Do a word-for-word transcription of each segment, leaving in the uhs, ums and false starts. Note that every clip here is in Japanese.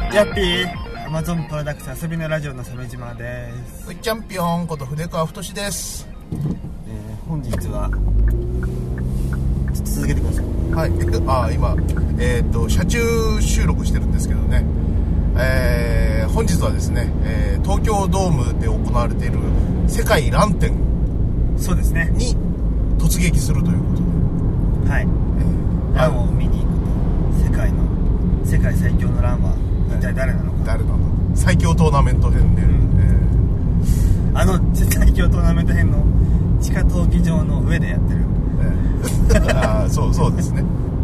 ヤッピーアマゾンプロダクツ遊びのラジオの鮫島です。 チャンピオンこと筆川太です。 えー、本日は続けてください。 はい。あ今えっ、ー、と車中収録してるんですけどね、えー、本日はですね、えー、東京ドームで行われている世界ラン展そうですねに突撃するということで、 はい、えー、ランを見に行くと世界の世界最強のランは一体誰なのか、 誰なの最強トーナメント編で、うんえー、あの最強トーナメント編の地下闘技場の上でやってる、 えー、ああそうそうですね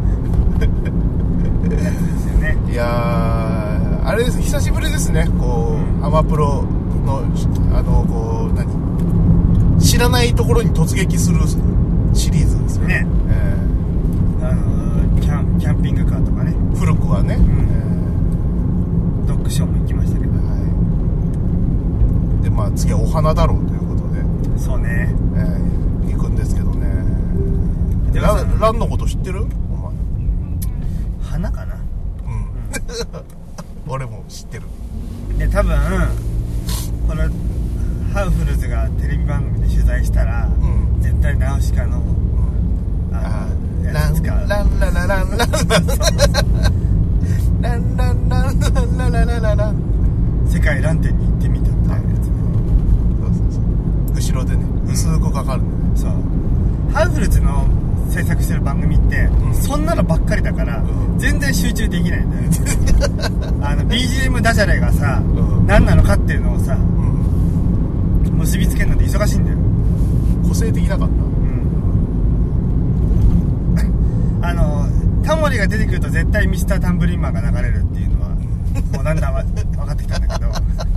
やつですよね。 いやーあれです久しぶりですねこう、うん、アマプロのあのこう何知らないところに突撃するシリーズですよね。ね、えー、あのキャン、キャンピングカーとかね古くはね、うんえー、ドッグショーも行きましたけど、はい、 でまあ次はお花だろうということでそうね、 えー、行くんですけどね。ラン、ランのこと知ってる？お前花かな。 うん、うん、俺も知ってる。 で多分これハウフルズがテレビ番組で取材したら、うん、絶対ナウシカの、うん、ああやつ使う。 ランララランランランランランランランランランランランラン世界ラン展に行ってみたみたいなやつね。 そうそうそう後ろでね薄くかかるんでね。 そうハウフルズの制作してる番組って、うん、そんなのばっかりだから、うん、全然集中できないんだよあの ビージーエム ダジャレがさ、うん、何なのかっていうのをさ、うん結びつけるので忙しいんだよ。 個性的なかった、うん、あのタモリが出てくると絶対ミスタータンブリンマンが流れるっていうのはもうだんだん分かってきたんだけど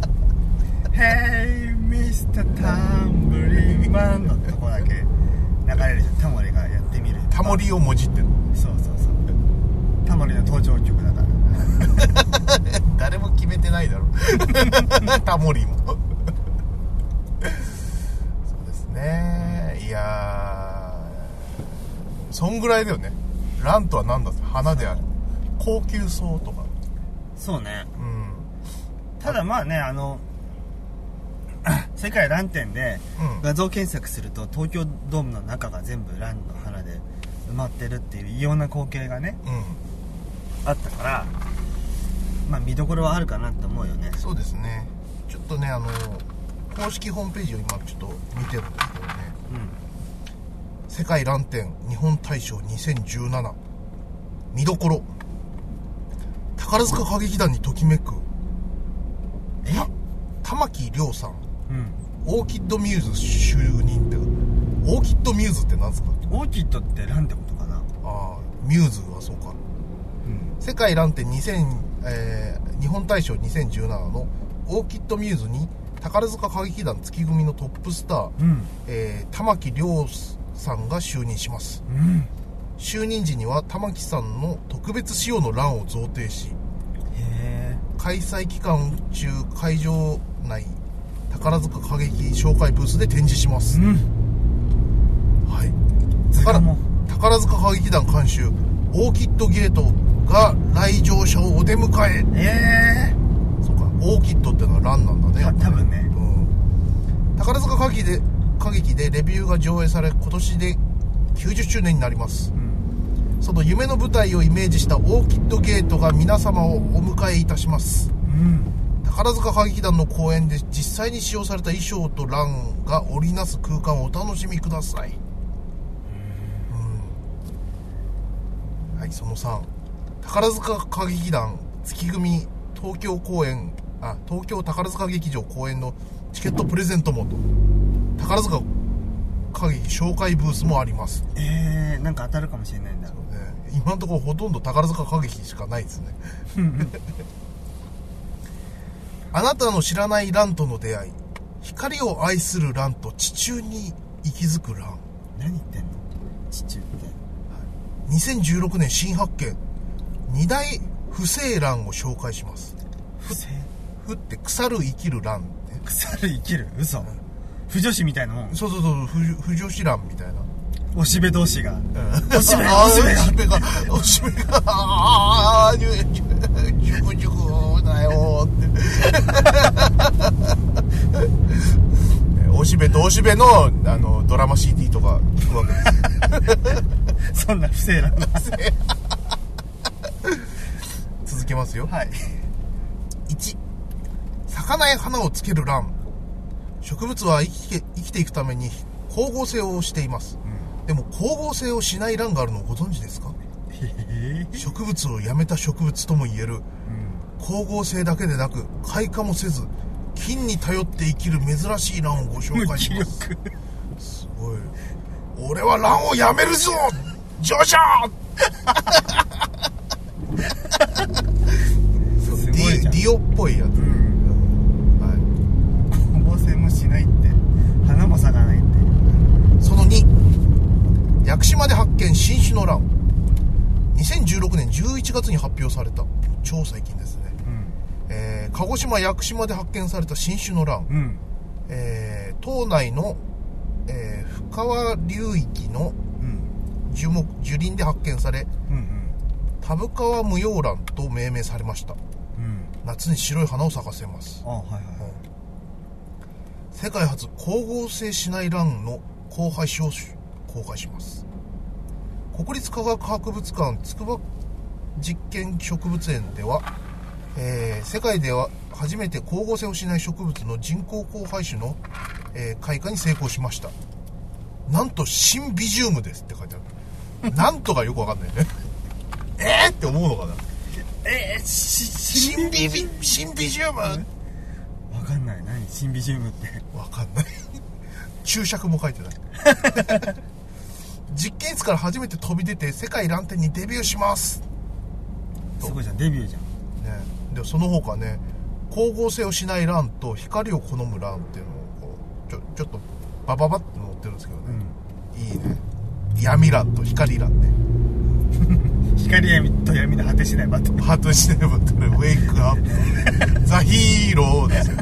Hey ミスタータンブリンマンのとこだけ流れるじゃん。タモリがやってみる。 タモリをもじってる。 そうそうそうタモリの登場曲だから誰も決めてないだろタモリもそうですね。いやーそんぐらいだよね。ランとは何だって花である高級草とか。 そうね、 うん、 ただまあねあの世界ラン展で画像検索すると、うん、東京ドームの中が全部ランの花で埋まってるっていう異様な光景がね、うん、あったからまあ見どころはあるかなって思うよね。 そうですね。ちょっとねあの公式ホームページを今ちょっと見てるんですけどね、うん、世界ラン展日本大賞にせんじゅうなな見どころ宝塚歌劇団にときめくえ玉木亮さん、うん、オーキッドミューズ就任ってオーキッドミューズって何ですか？ オーキッドってランってことかな。 ああミューズはそうか、うん、世界ラン展にせん、えー、日本大賞にせんじゅうななのオーキッドミューズに宝塚歌劇団月組のトップスター、うんえー、玉木亮さんが就任します、うん、就任時には玉木さんの特別仕様のランを贈呈しへ開催期間中会場内宝塚歌劇紹介ブースで展示します、うん、はい宝、宝塚歌劇団監修オーキッドゲートが来場者をお出迎ええー、 そうかオーキッドってのはランなんだね多分ね、 うん、宝塚歌劇で歌劇でレビューが上映され今年できゅうじゅっしゅうねんになります、うん、その夢の舞台をイメージしたオーキッドゲートが皆様をお迎えいたします、うん、宝塚歌劇団の公演で実際に使用された衣装とランが織りなす空間をお楽しみください、うん、はいそのさん宝塚歌劇団月組東京公演あ東京宝塚劇場公演のチケットプレゼントもと宝塚歌劇紹介ブースもあります。 えー、なんか当たるかもしれないんだ。 そうね、今のところほとんど宝塚歌劇しかないですねあなたの知らないランとの出会い光を愛するランと地中に息づくラン。 何言ってんの地中って、はい、 にせんじゅうろくねん新発見二大不生ランを紹介します。 不生ふって腐る生きるラン、ね、 腐る生きる嘘、うん、不女子みたいなもん。 そうそうそう不、不女子ランみたいなおしべ同士が、うん、おしべおしべがおしべがああジュジュジュクジュクなよっておしべとおしべの、あのドラマ シーディー とか聞くわけですそんな不正な続けますよ。 はい。 いち、咲かない花をつける蘭。植物は生きて、生きていくために光合成をしています、うん、でも光合成をしない蘭があるのをご存知ですか？植物をやめた植物とも言える、うん、光合成だけでなく開花もせず菌に頼って生きる珍しい蘭をご紹介します。すごい。俺は蘭をやめるぞジョジョディ, ディオっぽいやつ、うん、 はい、光合成もしないって花も咲かないって。 そのに、屋久島で発見新種の蘭。にせんじゅうろくねんじゅういちがつに発表された、超最近ですね、うんえー、鹿児島屋久島で発見された新種の蘭、うんえー、島内の、えー、深川流域の樹木、樹林で発見され、うんうん、田深無葉蘭と命名されました、うん、夏に白い花を咲かせます。あ、はいはいはい、世界初光合成しない蘭の交配種を公開します。国立科学博物館筑波実験植物園では、えー、世界では初めて光合成をしない植物の人工交配種の、えー、開花に成功しました。なんとシンビジウムですって書いてあるなんとかよくわかんないねえーって思うのかな。 えー、 シンビビシンビジウムわかんない。何シンビジウムってわかんない注釈も書いてない実験室から初めて飛び出て世界蘭展にデビューします。 すごいじゃん、デビューじゃん、 ね、でその他ね、光合成をしない蘭と光を好む蘭っていうのをこうちょちょっとバババって載ってるんですけどね、うん、いいね。闇蘭と光蘭ね光闇と闇の果てしないバトル果てしないバトルウェイクアップザヒーローですよ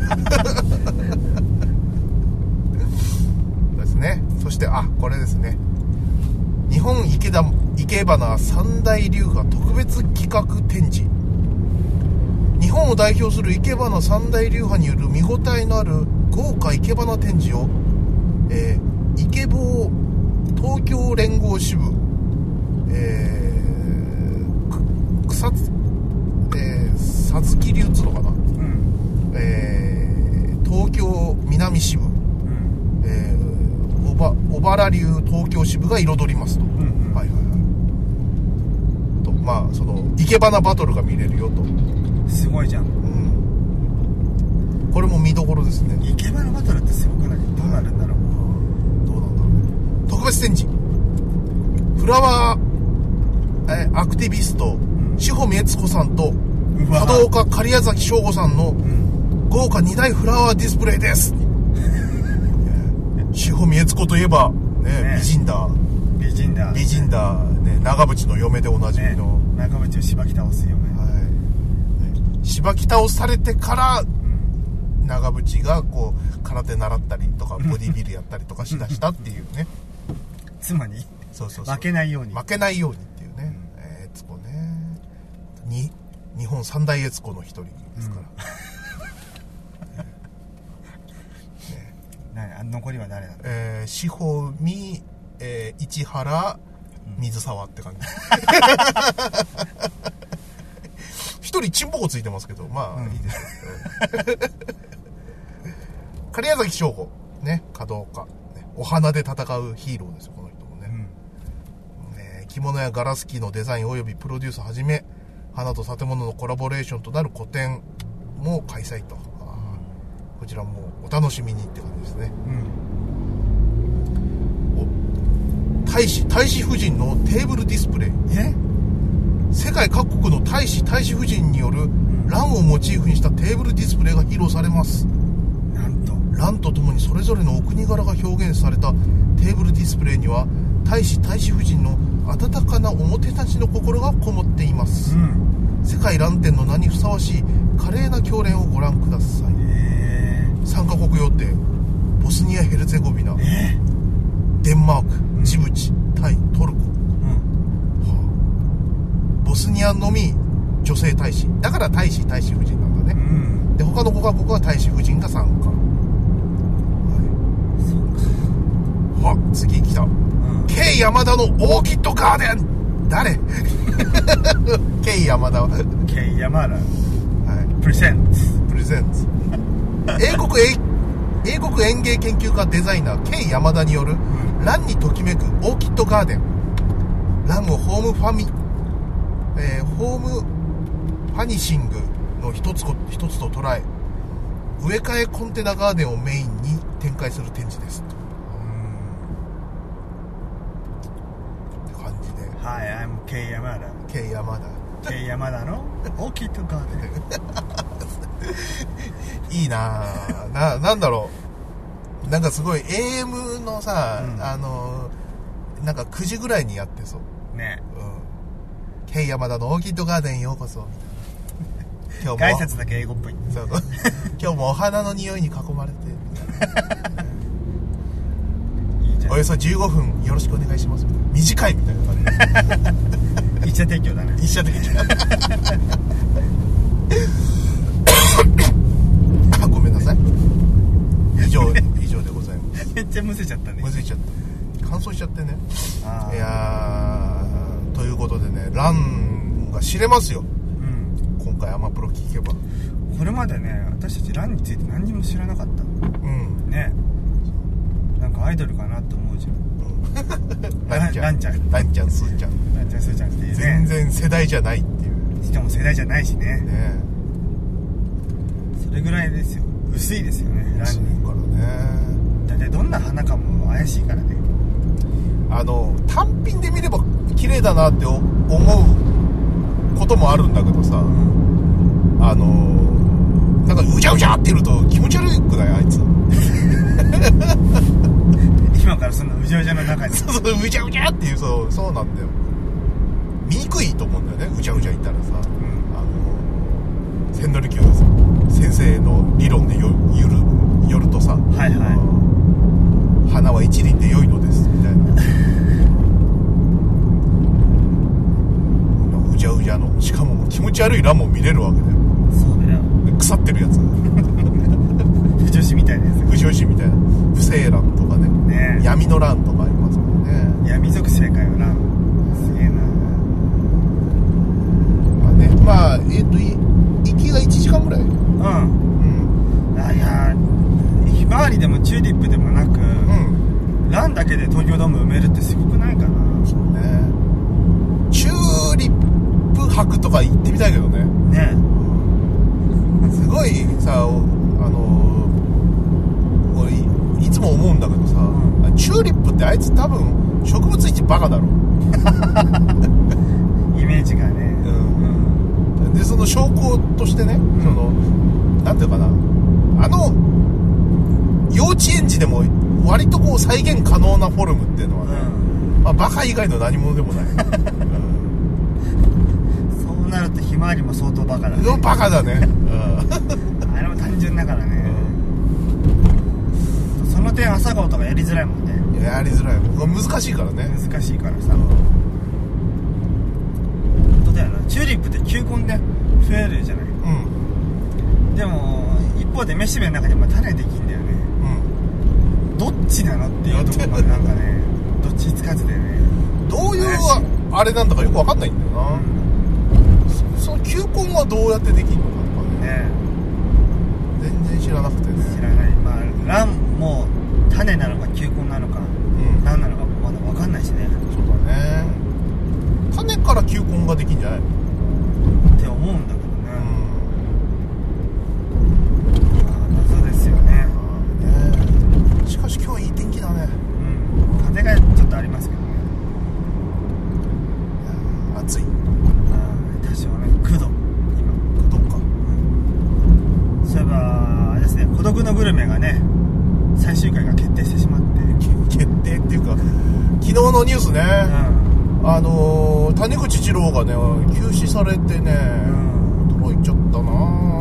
ですね。そしてあこれですね、日本池田池花三大流派特別企画展示。日本を代表する池花三大流派による見応えのある豪華池花展示を、えー、イケボー東京連合支部、えー、草津、えー、さつき流っつうのかな、うんえー、東京南支部、うんえー、おば小原流東京支部が彩りますと、うんうんはいはいはい、とまあその生け花バトルが見れるよと。 すごいじゃん、うん、 これも見どころですね。 生け花バトルってすごくない？どうなるんだろう、 どうなんだろうね。特別展示、フラワー、えー、アクティビスト、うん、志保美悦子さんと華道家狩矢崎翔吾さんの豪華に大フラワーディスプレイです、うん、志保美悦子といえば、ねね、美人だ美人だ美人だ、ね、長渕の嫁でおなじみの、 ね、長渕をしばき倒す嫁、はいしばき倒されてから、うん、長渕がこう空手習ったりとかボディビルやったりとかしだしたっていうね妻にそうそうそう負けないように負けないようにっていうね、うんえー、悦子ねに日本三大悦子の一人ですから、うんねね、残りは誰なんだ、 えー、志保美、えー、市原水沢って感じ、一人チンポコついてますけど、まあ、うん、いいですよ。狩矢崎翔吾、ね、華道家、ね、お花で戦うヒーローですよ、この人もね。うんね着物やガラス機のデザインおよびプロデュースはじめ、花と建物のコラボレーションとなる個展も開催と。うん、こちらもお楽しみにって感じですね。うん、大使、大使夫人のテーブルディスプレイ。え世界各国の大使大使夫人による蘭をモチーフにしたテーブルディスプレイが披露されます。 なんと蘭とともにそれぞれのお国柄が表現されたテーブルディスプレイには大使大使夫人の温かなおもてなしの心がこもっています、うん、世界蘭展の名にふさわしい華麗な経連をご覧ください。参加国予定ボスニア・ヘルツェゴビナ、デンマーク、ジブチ、タイ、トルコ、ボスニアのみ女性大使だから大使大使夫人なんだね、うん、で他のごカ国は大使夫人が参加、はい、あ次来た、うん、K 山田のオーキッドガーデン誰K 山田は K 山田、はい、プレゼンツプレゼンツ英国英国園芸研究家デザイナー K 山田による、うん、ランにときめくオーキッドガーデン。ランをホームファミ、えー、ホームファニシングの一つこ一つと捉え、植え替えコンテナガーデンをメインに展開する展示です。って感じで。 はい、I'm K 山田。 K 山田。K 山田のオーキッドガーデン。いいなぁ。な、なんだろう。なんかすごい エーエム のさ、うん、あの、なんかくじぐらいにやってそう。 ね。 うん。K 山田のオーキッドガーデンへようこそ。 今日も。挨拶だけ英語っぽい。 そう。今日もお花の匂いに囲まれて。いいじゃん。およそじゅうごふんよろしくお願いします。短いみたいな感じ。一社提供だね。 一社提供。ごめんなさい。以上、以上でございます。 めっちゃむせちゃったね。 むせちゃった。乾燥しちゃってね。いやー、ということでね、ランが知れますよ、うん、今回アマプロ聞けば。 これまでね、私たちランについて何にも知らなかった。うんね、なんかアイドルかなと思うじゃん、うん、 ランちゃん、ランちゃん、ランちゃん、スーちゃん、 ランちゃん、スーちゃんっていうね、 全然世代じゃないっていう。 しかも世代じゃないしね、ね、それぐらいですよ。薄いですよね、ランにからね。 だってどんな花かも怪しいからね。 あの単品で見れば綺麗だなって思うこともあるんだけどさ、うん、あのなんかうじゃうじゃっていると気持ち悪くないあいつ今からそんなうじゃうじゃの中にそうそううじゃうじゃっていうそうそうなんだよ。見にくいと思うんだよね、うじゃうじゃいたらさ、うん、あの千利休先生の理論でよゆるよるとさ、はいはい、花は一輪で良いのですみたいなうじゃうじゃの、しかも気持ち悪い蘭も見れるわけだよ。 そうだよ、 腐ってるやつ不女子みたいなやつ、 不女子みたいな不正蘭とか ね, ね闇の蘭とかありますもんね。 闇属性かよな、すげえな。 まあね、まあえっ、ー、と行きがいちじかんぐらい。うん、うん、 あいやひまわりでもチューリップでもなく、うん、ランだけで東京ドーム埋めるってすごくないかな。 そうね、チューリップ博とか行ってみたいけどね。ね、すごいさ、あの俺 い, いつも思うんだけどさ、うん、チューリップってあいつ多分植物一バカだろイメージがね、 うん、でその証拠としてね、うん、そのなんていうかな、あの幼稚園児でも割とこう再現可能なフォルムっていうのはね、うん、まあ、バカ以外の何者でもない、うん、 そうなるとひまわりも相当バカだね。 バカだね、うん、 あれも単純だからね、うん、その点朝顔とかやりづらいもんね。 やりづらい、難しいからね。 難しいからさ、うん、本当だよな。チューリップって球根で増えるじゃない、うん、でも一方でめしべの中にも種できんだよね、うん、どっちなのっていうところがなんかねどっちつかずでね、 どういうあれなんだかよく分かんないんだよな、うん、そ, その球根はどうやってできるのかとか ね, ね全然知らなくてね。 知らない。まあランも種なのか球根なのか、うん、何なのかまだ分かんないしね。 そうだね、種から球根ができんじゃないのって思うんだけどね、うん、まあ謎ですよ ね, ね。しかし今日いい天気だね、 うん、風がちょっとありますけどね。 暑い。あ多少ね、くど今くどか、うん、 そういえばあれですね、孤独のグルメがね最終回が決定してしまって。 決定っていうか昨日のニュースね、うん、あのー、谷口二郎がね休止されてね、うん、驚いちゃったな。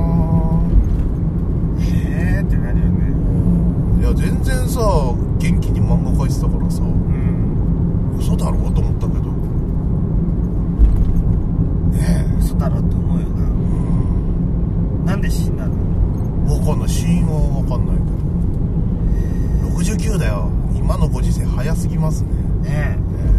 へーってなるよね。 いや全然さ元気に漫画描いてたからさ、うん、嘘だろうと思ったけどね。 嘘だだろうって思うよな。うん。なんで死んだの？ わかんない。死因はわかんないけど。ろくじゅうきゅうだよ。今のご時世早すぎますね。 ね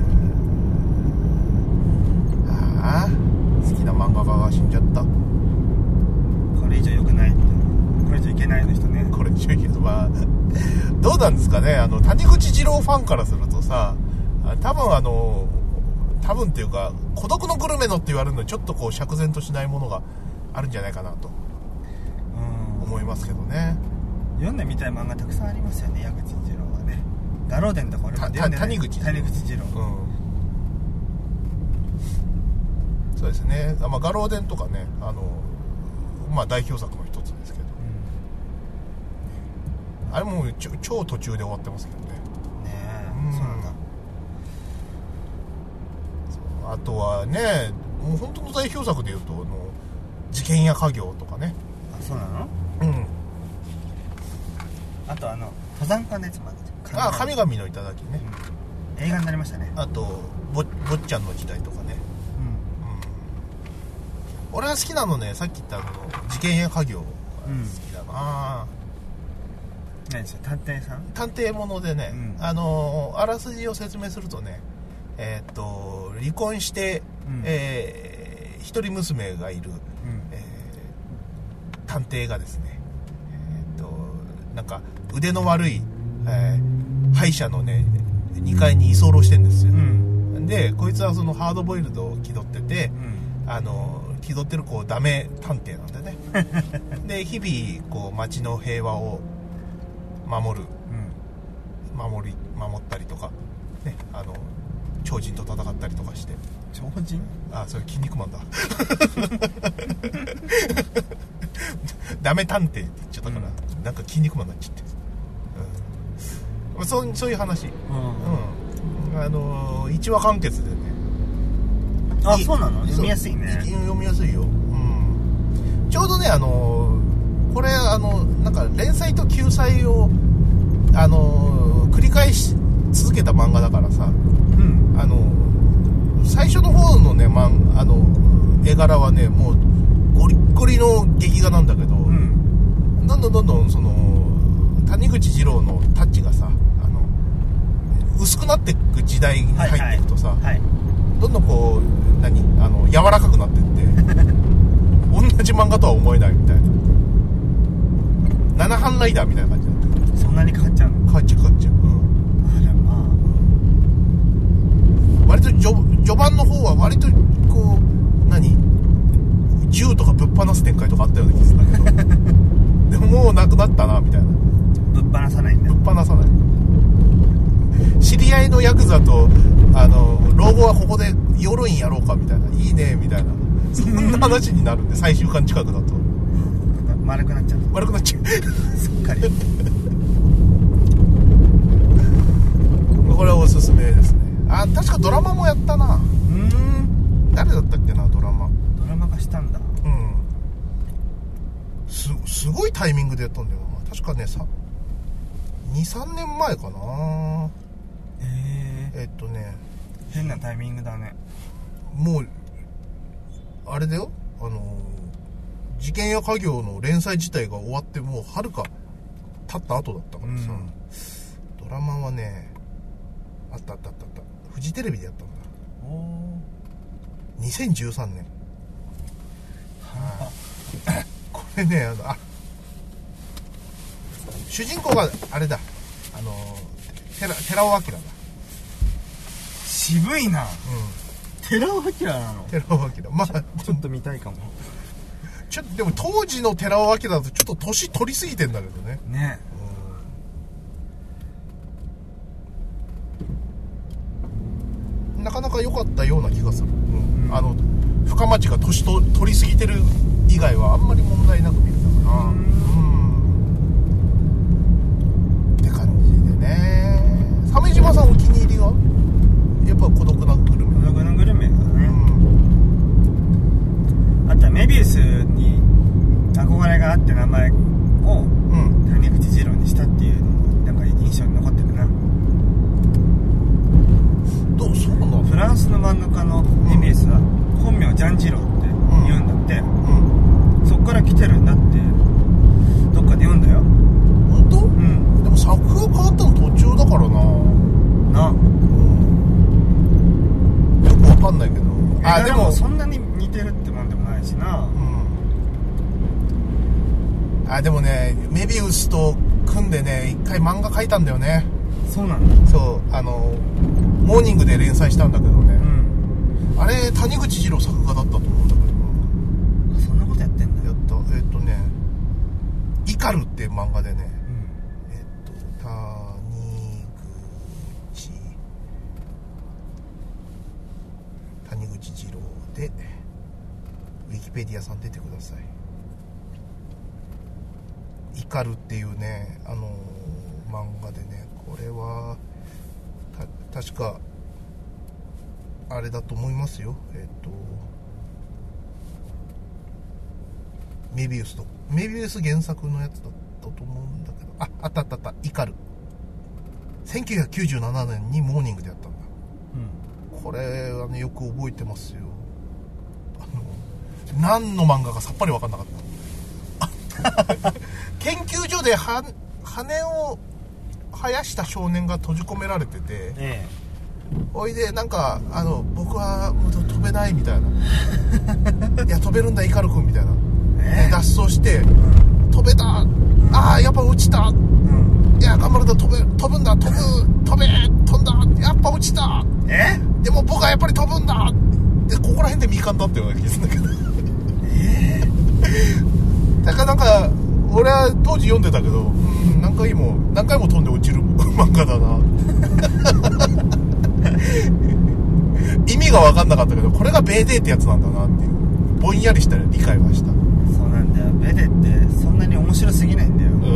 え。ああ、好きな漫画家が死んじゃった。 これ以上良くない。これ以上いけないの人ね。 これ以上いけない。まあどうなんですかね。あの谷口二郎ファンからするとさ、多分あの多分っていうか孤独のグルメのって言われるのにちょっとこう釈然としないものがあるんじゃないかなと思いますけどね。 読んでみたい漫画たくさんありますよね。矢口二郎はね。ガローデンとか俺も読んでない。 谷口谷口二郎、うん、 そうですね。まあ、ガローデンとかね、あのまあ代表作の一つですけど、うん、あれもちょ超途中で終わってますけどね。ねえ、うん、そうなんだ。 あとはね、もう本当の代表作でいうとあの事件や家業とかね。 あ、そうなの？ うん。 あとあの登山家のやつもある。 あ、神々の頂ね、 うん、映画になりましたね。 あと ぼ, 坊ちゃんの時代とかね、うんうん、俺が好きなのね、さっき言ったあの事件や家業が好きだな、 うん、何でしょう、探偵さん、 探偵ものでね、うん、あのあらすじを説明するとね、えー、っと離婚して、うんえー、一人娘がいる、うんえー、探偵がですね、えー、っとなんか腕の悪い、えー、歯医者のねにかいに居候してんですよ、うん、でこいつはそのハードボイルドを気取ってて、うん、あの気取ってるこうダメ探偵なんだねで日々こう街の平和を守る、うん、守り守ったりとかね、あの超人と戦ったりとかして。 超人？ あ、それ筋肉マンだダメ探偵って言っちゃったから、うん、なんか筋肉マンになっちゃって、うん、そう、そういう話、うんうん、あのいちわ完結でね。 あ、そうなの？読みやすいね。 読みやすいよ、うん、ちょうどね、あのこれあのなんか連載と救済をあの繰り返し続けた漫画だからさ、うん、あの最初の方のね、ま、あの絵柄はねもうゴリッゴリの劇画なんだけど、うん、どんどんどんどんその谷口二郎のタッチがさ、あの薄くなっていく時代に入っていくとさ、はいはいはい、どんどんこう何あの柔らかくなっていって同じ漫画とは思えないみたいな、七班ライダーみたいな感じになってる。 そんなに変わっちゃうの？ 変わっちゃう変わっちゃう、うん、あれまあ割と序, 序盤の方は割とこう何銃とかぶっ放す展開とかあったような気がするんだけどでももうなくなったなみたいな。 ぶっ放さないんだ。 ぶっ放さない。知り合いのヤクザとあの老後はここでヨロインやろうかみたいな、いいねみたいな、そんな話になるんで最終巻近くだと丸くなっちゃう。 丸くなっちゃうすっかりこれはおすすめですね。あ、確かドラマもやったな。うーん、誰だったっけな、ドラマ。 ドラマ化したんだ。 うん。すすごいタイミングでやったんだよ。確かね、さにさんねんまえかな。 えー、 えっとね、 変なタイミングだね。 もうあれだよ、あの事件や家業の連載自体が終わってもうはるか経った後だったからさ、うん、ドラマはねあったあったあったあった、フジテレビでやったんだ。おにせんじゅうさんねん、はあ、これね、あのあ主人公があれだ、あの寺寺尾明だ。 渋いな。うん、寺尾明なの。 寺尾明、まあちょっと見たいかも。 ちょっとでも当時の寺尾明だとちょっと年取りすぎてんだけどね。 ね、 うん、なかなか良かったような気がする。うんうん、あの深町が年と取りすぎてる以外はあんまり問題なく見れたかな。うん、うん、って感じでね。鮫島さんお気に入りはやっぱ孤独なグルメ。 孤独なグルメだね。うん、あとはメビウスに憧れがあって名前を谷口二郎にしたっていうのもなんか印象に残ってるな。 どうそうなんだ。 フランスの漫画家のメビウスは本名ジャンジローって言うんてるってもんでもないしな。うん。 あ、でもね、メビウスと組んでね、一回漫画描いたんだよね。 そうなんだ。 そう、あのモーニングで連載したんだけどね、うん、あれ谷口二郎作画だったと思うんだけどな。そんなことやってんだ。 やった。えっとね「イカル」っていう漫画でね、うん、えっと谷口谷口二郎でウィキペディアさん出てください。イカルっていうね、あのー、漫画でね、これはた確かあれだと思いますよ。えっとメビウスとメビウス原作のやつだったと思うんだけど、あ、あったあったあった、イカルせんきゅうひゃくきゅうじゅうななねんにモーニングでやったんだ、うん、これはねよく覚えてますよ。あの何の漫画かさっぱり分かんなかった研究所では羽を生やした少年が閉じ込められてて、ええ、おいでなんかあの僕はもう飛べないみたいないや飛べるんだイカル君みたいな、ええ、脱走して、うん、飛べた、うん、ああやっぱ落ちた、うん、いや頑張るんだ飛べ飛ぶんだ飛ぶ飛べ飛んだやっぱ落ちた、えでも僕はやっぱり飛ぶんだでここら辺で未完だったような気がするんだけどええだからなんか俺は当時読んでたけど、うん、何回も何回も飛んで落ちる漫画だな意味が分かんなかったけどこれがベーデーってやつなんだなっていうぼんやりした理解はした。 そうなんだよ、ベデってそんなに面白すぎないんだよ、うん、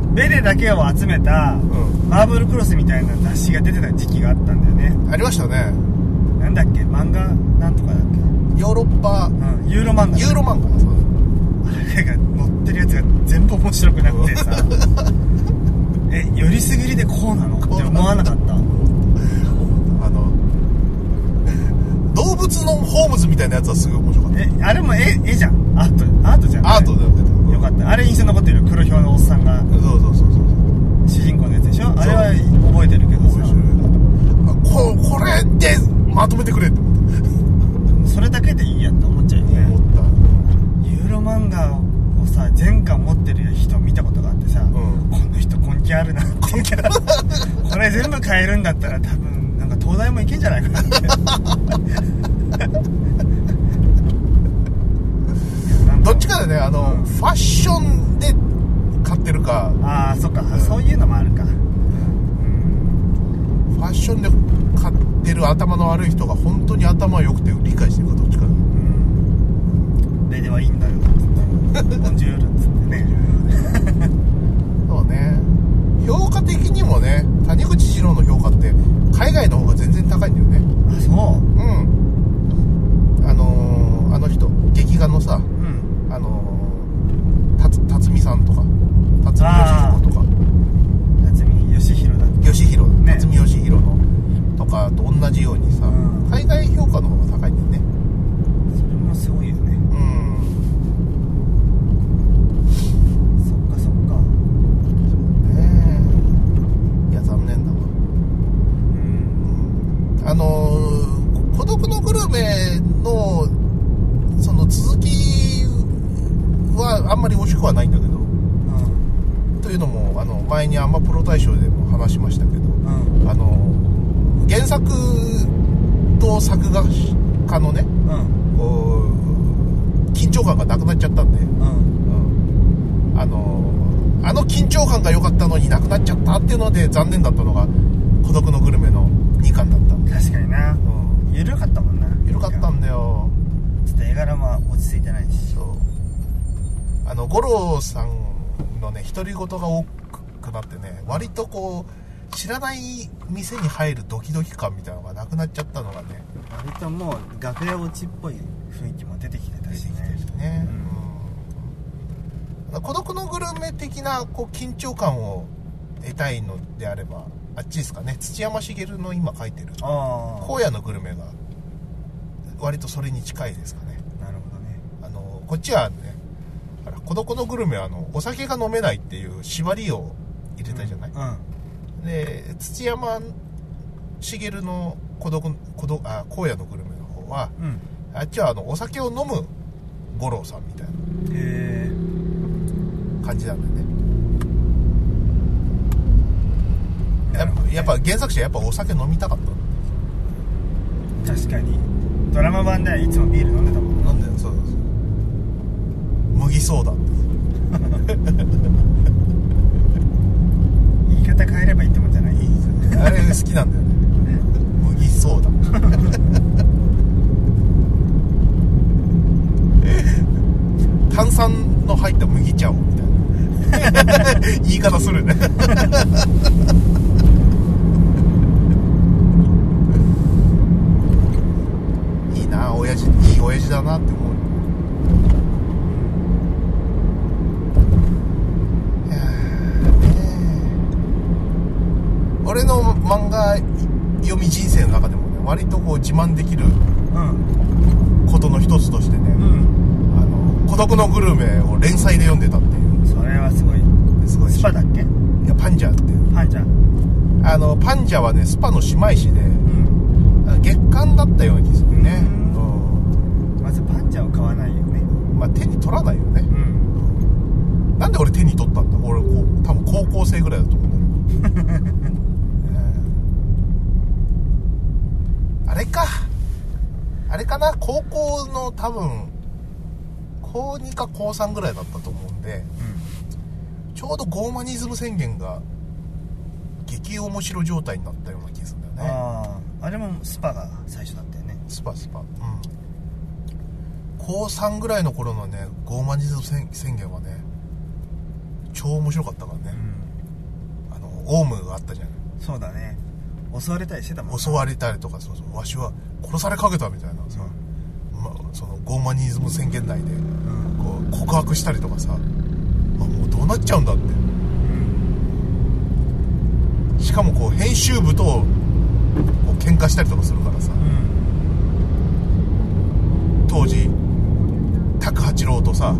ベデだけを集めた、うん、マーブルクロスみたいな雑誌が出てた時期があったんだよね。 ありましたね。 なんだっけ、漫画なんとかだっけ、ヨーロッパ、 うん、ユーロ漫画、 ユーロ漫画、そうあれが載ってるやつが全部面白くなくてさえ、よりすぐりでこうなのって思わなかった。あの動物のホームズみたいなやつはすごい面白かった。 え、あれも絵、絵じゃん、アート、アートじゃん、 アートだよね。 よかった。あれ印象残ってる、黒ひょうのおっさんが、 そうそうそうそう主人公のやつでしょ。あれは覚えてるけどさ、 こ, これでまとめてくれって思ったそれだけでいいやって思っちゃうよね。 思った。 ユーロ漫画をさ全巻持ってる人見たことがあってさ、うん、この人根気あるな根気あるこれ全部買えるんだったら多分なんか東大も行けんじゃないかなってどっちかでね、あの、うん、ファッションで買ってるか。 ああ、そっか、うん、そういうのもあるか、うん、 ファッションで買ってる頭の悪い人が本当に頭良くて理解してるかどっちかだ、うん、 でではいいんだよっつってボンジュールっつってねそうね、評価的にもね、谷口二郎の評価って海外の方が全然高いんだよね。 あ、そう。 うん。あのー、あの人劇画のさ、うん、あのー、たつ辰巳さんとか辰巳義彦とか辰巳義弘だっけ、義弘、ね、辰巳義弘のとかと同じようにさ、うん、海外評価の方が高いんだよね。 それもすごいよね。うん。そっかそっか。 そうね。いや残念だわ。うん。あのー、孤独のグルメのその続きはあんまり惜しくはないんだけど、うん、というのもあの前にアマプロ大賞でも話しましたけど、うん、あの原作と作画家のね、うん、こう緊張感がなくなっちゃったんで、うんうん、あのあの緊張感が良かったのになくなっちゃったっていうので残念だったのが孤独のグルメのにかんだった。 確かにな、うん、緩かったもんな。 緩かったんだよ。 ちょっと絵柄も落ち着いてないし。 そう、あの五郎さんのね独り言が多くなってね、割とこう知らない店に入るドキドキ感みたいなのがなくなっちゃったのがね、 割ともう楽屋落ちっぽい雰囲気も出てきてたしね。 出てきてるね、うん、孤独のグルメ的なこう緊張感を得たいのであればあっちですかね、土山茂の今書いてる荒野のグルメが割とそれに近いですかね。 なるほどね。 あのこっちはね、孤独のグルメはあのお酒が飲めないっていう縛りを入れたじゃない、うんうん、で土山茂の孤独孤独あ荒野のグルメの方は、うん、あっちはあのお酒を飲む五郎さんみたいなへ感じなんだよね。やっぱ、やっぱ原作者やっぱお酒飲みたかった。 確かにドラマ版ではいつもビール飲んでたもん。 飲んでる。そうそうそう。麦ソーダ言い方変えればいいってもんじゃない。 あれ好きなんだよね麦ソーダ炭酸の入った麦茶をみたいな言い方するねいいな、親父、いい親父だなって思う。俺の漫画読み人生の中でもね、割とこう自慢できることの一つとしてね、うん、あの孤独のグルメを連載で読んでたっていう。 それはすごい。すごい。スパだっけ？いや、パンジャーっていう。 パンジャー。 あのパンジャーはね、スパの姉妹誌で、うん、月刊だったような気がするね。うんうん、まずパンジャーを買わないよね。 まあ手に取らないよね。うん、なんで俺手に取ったんだ？俺こう多分高校生ぐらいだと思うんだけど。あれかあれかな、高校の多分高にか高さんぐらいだったと思うんで、うん、ちょうどゴーマニズム宣言が激面白状態になったような気がするんだよね。 ああ、あれもスパが最初だったよね。 スパスパ、うん、高さんぐらいの頃のねゴーマニズム宣言はね超面白かったからね、うん、あのオウムがあったじゃない。 そうだね、襲われたりしてたもんね。 襲われたりとか、そうそう、わしは殺されかけたみたいなさ、うん、まあ、そのゴーマニズム宣言内で、うん、こう告白したりとかさ、あ、もうどうなっちゃうんだって、うん、しかもこう編集部とこう喧嘩したりとかするからさ、うん、当時拓八郎とさ、うん、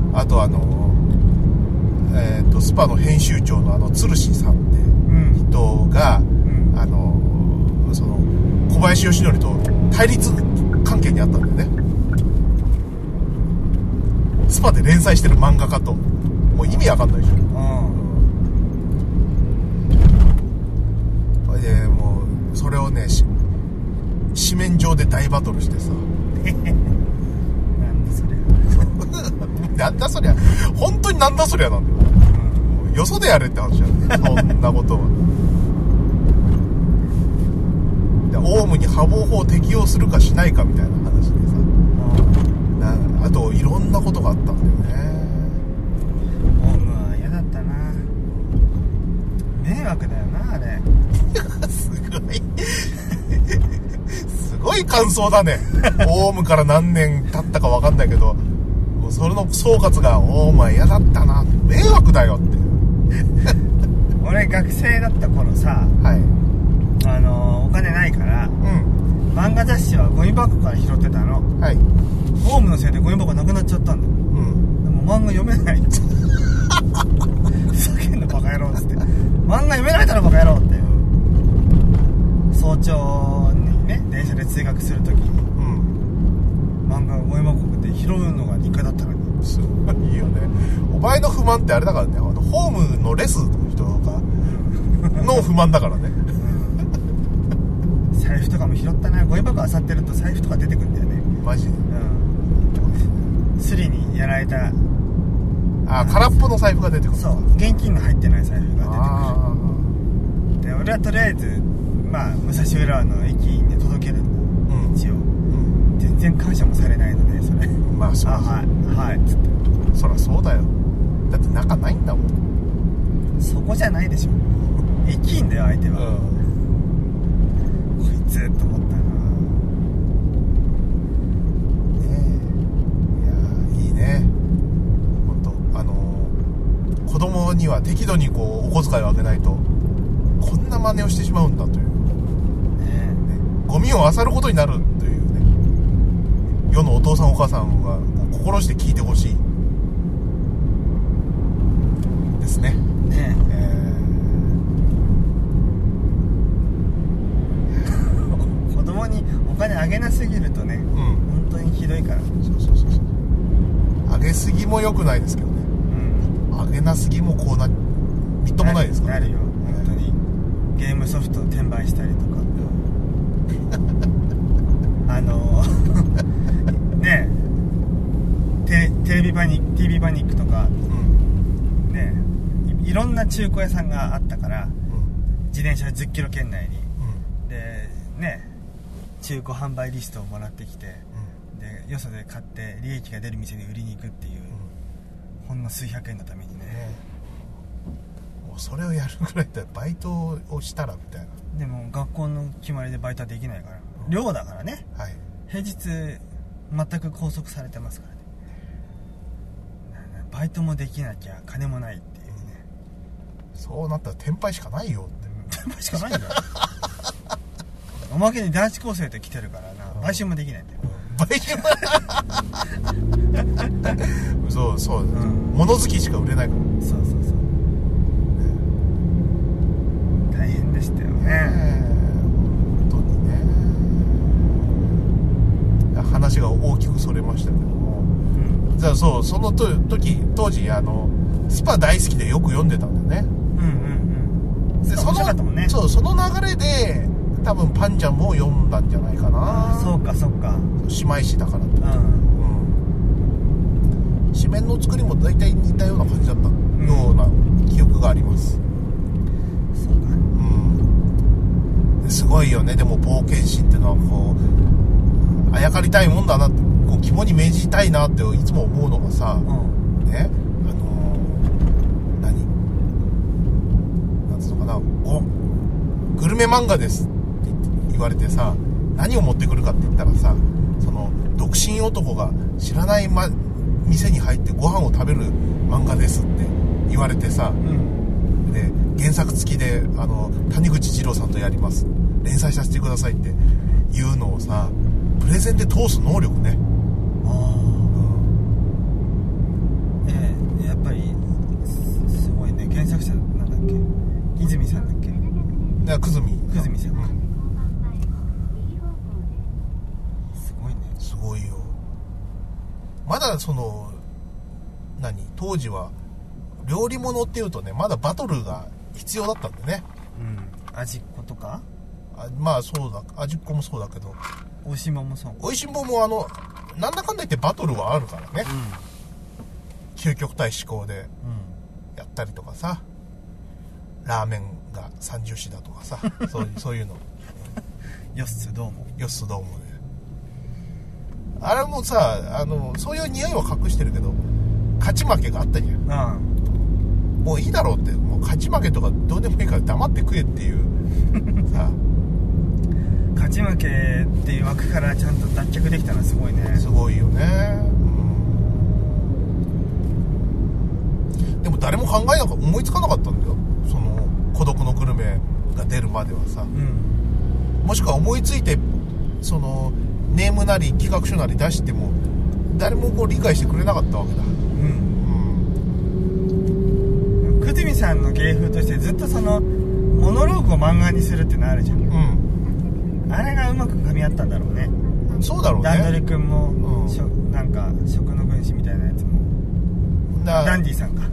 あとあのえー、とスパの編集長のあの鶴志さんって人が、うん、あのその小林義則と対立関係にあったんだよね。スパで連載してる漫画家ともう意味わかんないでしょ。うん、でもうそれをね紙面上で大バトルしてさなんだそりゃなんだそりゃ本当になんだそりゃなんだよ、うん、よそでやれって話だよねそんなことは。オウムに破防法を適用するかしないかみたいな話でさ、なあといろんなことがあったんだよね。 オウムは嫌だったな。迷惑だよなあれすごいすごい感想だねオウムから何年経ったか分かんないけど、もうそれの総括がオウムは嫌だったな、迷惑だよって俺学生だった頃さ、 はい、 あのー、お金ないから、うん、漫画雑誌はゴミ箱から拾ってたの。はい。オウムのせいでゴミ箱なくなっちゃったんだよ。うん。でも漫画読めないって。ふざけんなバカ野郎っつって。漫画読めないだろバカ野郎って。早朝にね、電車で通学するときに、うん、漫画をゴミ箱で拾うのが日課だったのに。 すごいいいよね。お前の不満ってあれだからね、あのホームのレスの人とかの不満だからね。 財布とかも拾ったな。ゴミ箱漁ってると財布とか出てくるんだよね。 マジで。うん。 スリにやられた。 ああ、空っぽの財布が出てくる。 そう。現金が入ってない財布が出てくる。で、俺はとりあえず、まあ、武蔵浦和の駅に届けるんだ。うん。一応。うん。全然感謝もされないので、それ。 まあ、そうだ。 はい。はい。つって。 そりゃそうだよ。だって仲ないんだもん。 そこじゃないでしょ。駅員だよ、相手は。うん。ずっと思ったな。 ねえ、いやいいね。本当あのー、子供には適度にこうお小遣いをあげないとこんな真似をしてしまうんだという、ねね、ゴミを漁ることになるというね、世のお父さんお母さんが心して聞いてほしいですね。ねえ。えー子供にお金上げなすぎるとね、うん、本当にひどいから。 そうそうそうそう。上げすぎも良くないですけどね、うん、上げなすぎもこうなみっともないですからね。なるよ本当に。ゲームソフトを転売したりとか、うん、あのねえテレビパニック ティービー パニックとか、うん、ねえいろんな中古屋さんがあったから、うん、自転車じゅっキロ圏内に、うん、でね中古販売リストをもらってきて、うん、でよそで買って利益が出る店に売りに行くっていう、うん、ほんの数百円のためにね、ねもうそれをやるぐらいだったらバイトをしたらみたいな。 でも学校の決まりでバイトはできないから、うん、寮だからね、はい、平日全く拘束されてますからね。バイトもできなきゃ金もないっていうね、 うん、そうなったら転売しかないよって。 転売しかないんだよおまけに男子高生と来てるからな、売春もできないんだよ、 うん、売春もそうそう、うん、物好きしか売れないから。 そうそうそう、ね、大変でしたよね、 ね本当にね。話が大きくそれましたけども、うん、じゃあそうその時当時あのスパ大好きでよく読んでたんだよね。うんうんうん。でその面白かったもんね。そうその流れで多分パンちゃんも読んだんじゃないかな。 あそうかそうか。 姉妹誌だからってこと、うんうん、紙面の作りも大体似たような感じだったような記憶があります、うん、そうか、うん、すごいよね。でも冒険心ってのはこうあやかりたいもんだなって、こう肝に銘じたいなっていつも思うのがさ、うん、ね、あのー、何なんつうのかな、おグルメ漫画です言われてさ、何を持ってくるかって言ったらさ、その独身男が知らない、ま、店に入ってご飯を食べる漫画ですって言われてさ、うん、で原作付きであの谷口二郎さんとやります、連載させてくださいっていうのをさ、プレゼンで通す能力ね。ああ、 うん、えー、やっぱり す, すごいね。原作者なんだっけ、泉さんだっけ。 いや、久住久住さん、うん、 すごいよ。まだその何当時は料理物っていうとね、まだバトルが必要だったんだよね。 うん。味っ子とか。 あまあそうだ、味っ子もそうだけど。 おいしんぼもそう。 おいしんぼもあのなんだかんだ言ってバトルはあるからね。うん、究極対思考でやったりとかさ、うん、ラーメンが三重視だとかさ、そうそういうの。 よっすどうも。 よっすどうもね。あれもさ、あのそういう匂いは隠してるけど勝ち負けがあったじゃん、うん、もういいだろうって、もう勝ち負けとかどうでもいいから黙って食えっていうさ勝ち負けっていう枠からちゃんと脱却できたのはすごいね。 すごいよね、うん、でも誰も考えなか思いつかなかったんだよ、その孤独のグルメが出るまではさ、うん、もしくは思いついてそのネームなり企画書なり出しても誰もこう理解してくれなかったわけだ。うんうん。久住さんの芸風としてずっとそのモノローグを漫画にするっていうのあるじゃん。うん。あれがうまく噛み合ったんだろうね。 そうだろうね。 段取り君も、うん、しょなんか食の軍師みたいなやつも。だダンディさんか。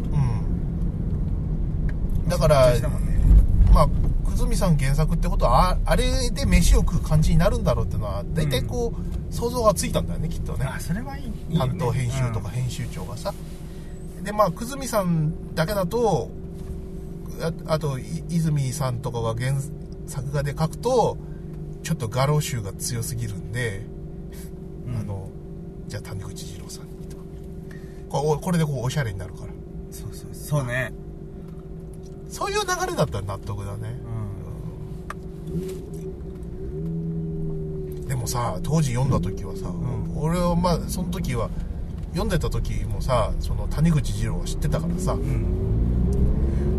うん。だから、ね、まあ。久住さん原作ってことは あ, あれで飯を食う感じになるんだろうっていうのは大体こう、うん、想像がついたんだよねきっとね。 あそれはいい、 担当編集とか編集長がさ、うん、でまあ久住さんだけだと あ, あと泉さんとかが原作画で書くとちょっと画廊臭が強すぎるんで、うん、あのじゃあ谷口二郎さんにとこ, これでこうおしゃれになるから。 そうそうそうね。 そういう流れだったら納得だね、うん、でもさ当時読んだ時はさ、うん、俺はまあその時は読んでた時もさその谷口二郎は知ってたからさ、うん、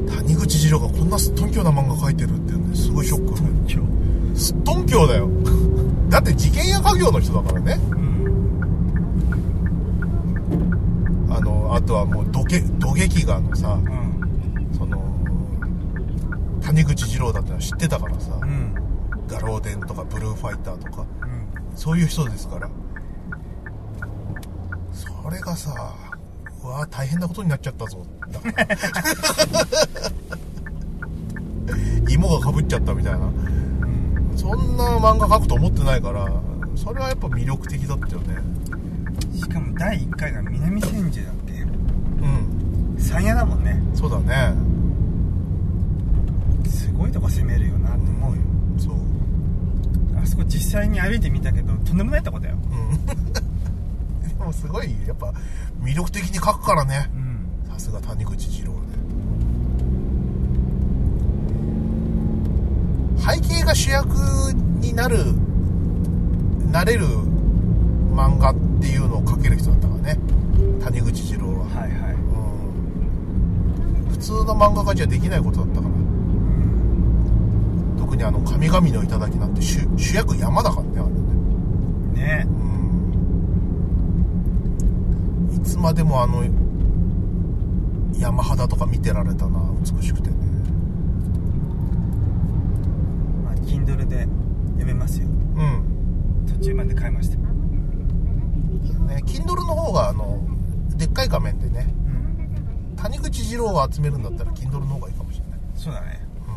谷口二郎がこんなすっとんきょうな漫画描いてるっていうのすごいショック。すっとんきょうすっとんきょうだよだって事件屋家業の人だからね、うん、あのあとはもう土劇画のさ、うん谷口二郎だってのは知ってたからさ、うん、ガローデンとかブルーファイターとか、うん、 そういう人ですから。それがさ、うわ大変なことになっちゃったぞだから芋がかぶっちゃったみたいな、うん、そんな漫画描くと思ってないから、それはやっぱ魅力的だったよね。 しかもだいいっかいが南千住だっけ。 うん、 山谷だもんね。 そうだね。 すごいとこ攻めるよなって思うよ、 うん、そう。 あそこ実際に歩いてみたけどとんでもないとこだよ、 うんでもすごいやっぱ魅力的に描くからね、さすが谷口ジローで。背景が主役になるなれる漫画っていうのを描ける人だったからね、谷口ジローは。 はいはい、 うん、普通の漫画家じゃできないことだったから、うん、特にあの神々の頂なんて 主, 主役山だからね、あれね。 ね、 うん、いつまでもあの山肌とか見てられたな、美しくてね。 まあ Kindle で読めますよ。 うん。 途中まで買いました。 ね、Kindle の方があのでっかい画面でね、うん、谷口ジローを集めるんだったら Kindle の方がいいかもしれない。 そうだね。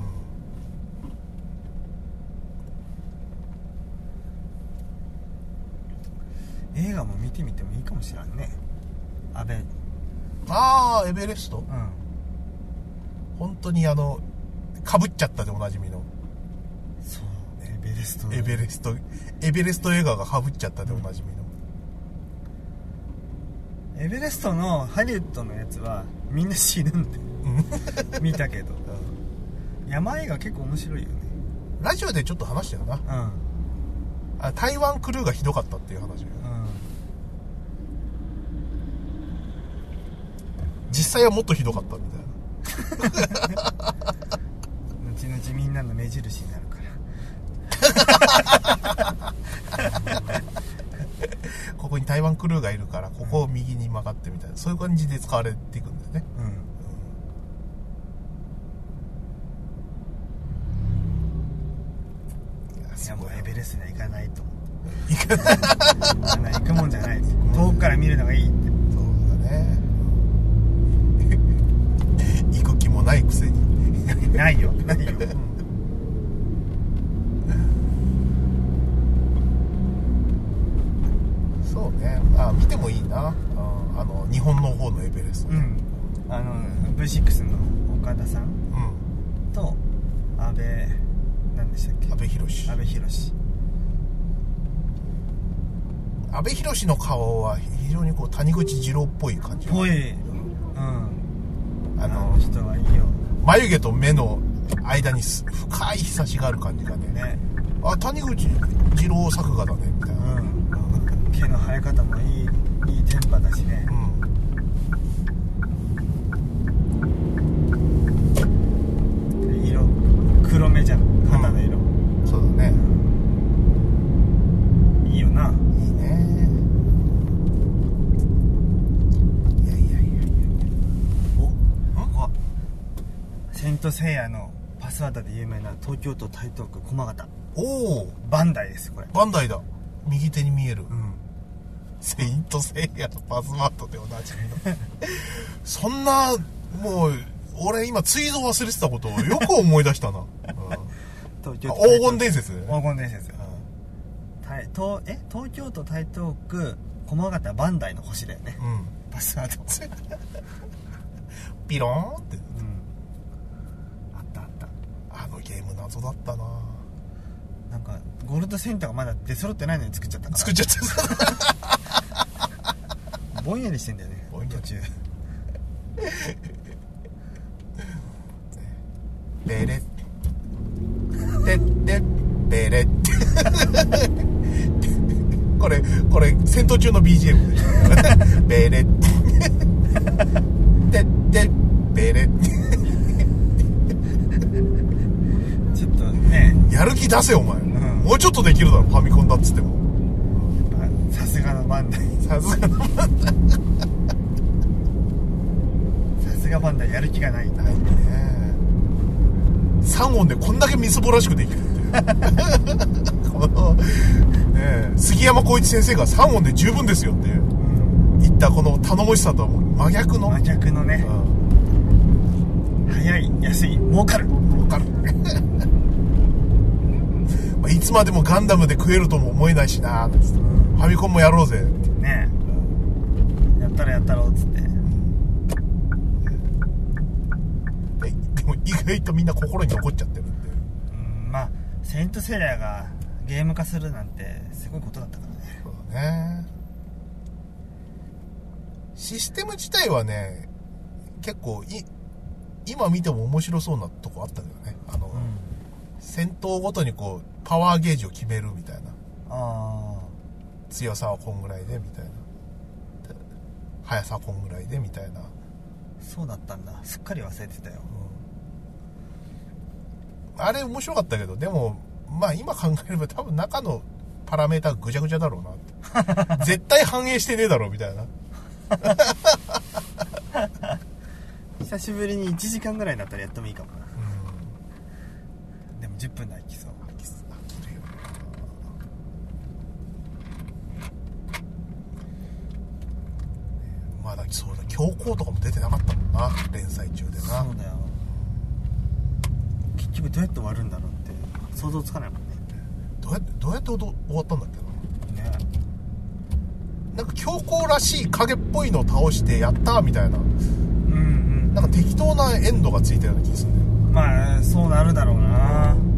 うん、映画も見てみてもいいかもしれんね。アベああエベレスト、うん、本当にあのかぶっちゃったでおなじみの。 そうエベレストエベレストエベレスト映画がかぶっちゃったでおなじみの、 うん、エベレストのハリウッドのやつはみんな死ぬんで見たけど、うん、山映画結構面白いよね。 ラジオでちょっと話したよな、うん、あ台湾クルーがひどかったっていう話を、うん、実際はもっとひどかったみたいな後々みんなの目印になるからここに台湾クルーがいるからここを右に曲がってみたいな、そういう感じで使われていくんだよね、 うん、いや、いやもうエベレストには行かないと行かない行くもんじゃない、遠くから見るのがいいって。 そうだね行く気もないくせにないよないよそうね、あ見てもいいな、あの日本の方のエベレスト、ね、 うん、あの ブイシックス の岡田さん、うん、と安倍何でしたっけ、 安倍博士安倍博士安倍博士の顔は非常にこう谷口二郎っぽい感じぽい、うん、あのあの人はいいよ。 眉毛と目の間に深い日差しがある感じが ね, ねあ谷口二郎作画だねみたいな、うん、 毛の生え方もいいいいテンパだしね、うん、色黒目じゃん肌の色、うん、 そうだね、 いいよな。 いいね。いやいやいやいやおあセイントセイヤのパスワードで有名な東京都台東区駒形。 おおバンダイです。これバンダイだ。右手に見える、うん、セイントセイヤのパスワードでおなじみのそんなもう俺今追贈忘れてたことをよく思い出したな、うん、東京黄金伝説、 黄金伝説、うん、東, え東京都台東区駒形バンダイの星だよね、うん、パスワードピローンって、うん、 あったあった。 あのゲーム謎だったな。 なんかゴールドセンターがまだ出揃ってないのに作っちゃったから作っちゃったぼんやりしてんだよね途中ベレッテッテッベレッこれこれ戦闘中の ビージーエム ベレッテッテッベレッちょっとねやる気出せお前、うん、もうちょっとできるだろファミコンだっつっても。 さすがのバンダイさすがのバンダイさすがバンダイやる気がないないね。さん音でこんだけみすぼらしくできるっていうこの、ね、杉山浩一先生がさん音で十分ですよって言ったこの頼もしさとはもう真逆の真逆のね、うん、早い安い儲かる儲かるまあいつまでもガンダムで食えるとも思えないしなーって、うん、ファミコンもやろうぜってねえ、やったらやったろうっつって、 でも意外とみんな心に残っちゃってるんで、 うん、まあセイントセイヤがゲーム化するなんてすごいことだったからね。 そうだね。システム自体はね結構い今見ても面白そうなとこあったけどね。あの、うん、戦闘ごとにこうパワーゲージを決めるみたいな、あ強さはこんぐらいでみたいな、速さはこんぐらいでみたいな。 そうだったんだ、すっかり忘れてたよ、 うん、あれ面白かったけど、でもまあ今考えれば多分中のパラメーターぐちゃぐちゃだろうなって絶対反映してねえだろみたいな久しぶりにいちじかんぐらいになったらやってもいいかもな、うん、でもじゅっぷんで飽きそう。飽きそう、飽きるよな。 まだそうだ、強行とかも出てなかったもんな、連載中でな。 そうだよ、結局どうやって終わるんだろうって想像つかないもんね。 どうやってどうやって終わったんだっけな、ね、なんか強行らしい影っぽいのを倒してやったみたいな、うんうん、なんか適当なエンドがついたような気がするんだよ。 まあそうなるだろうな、ね、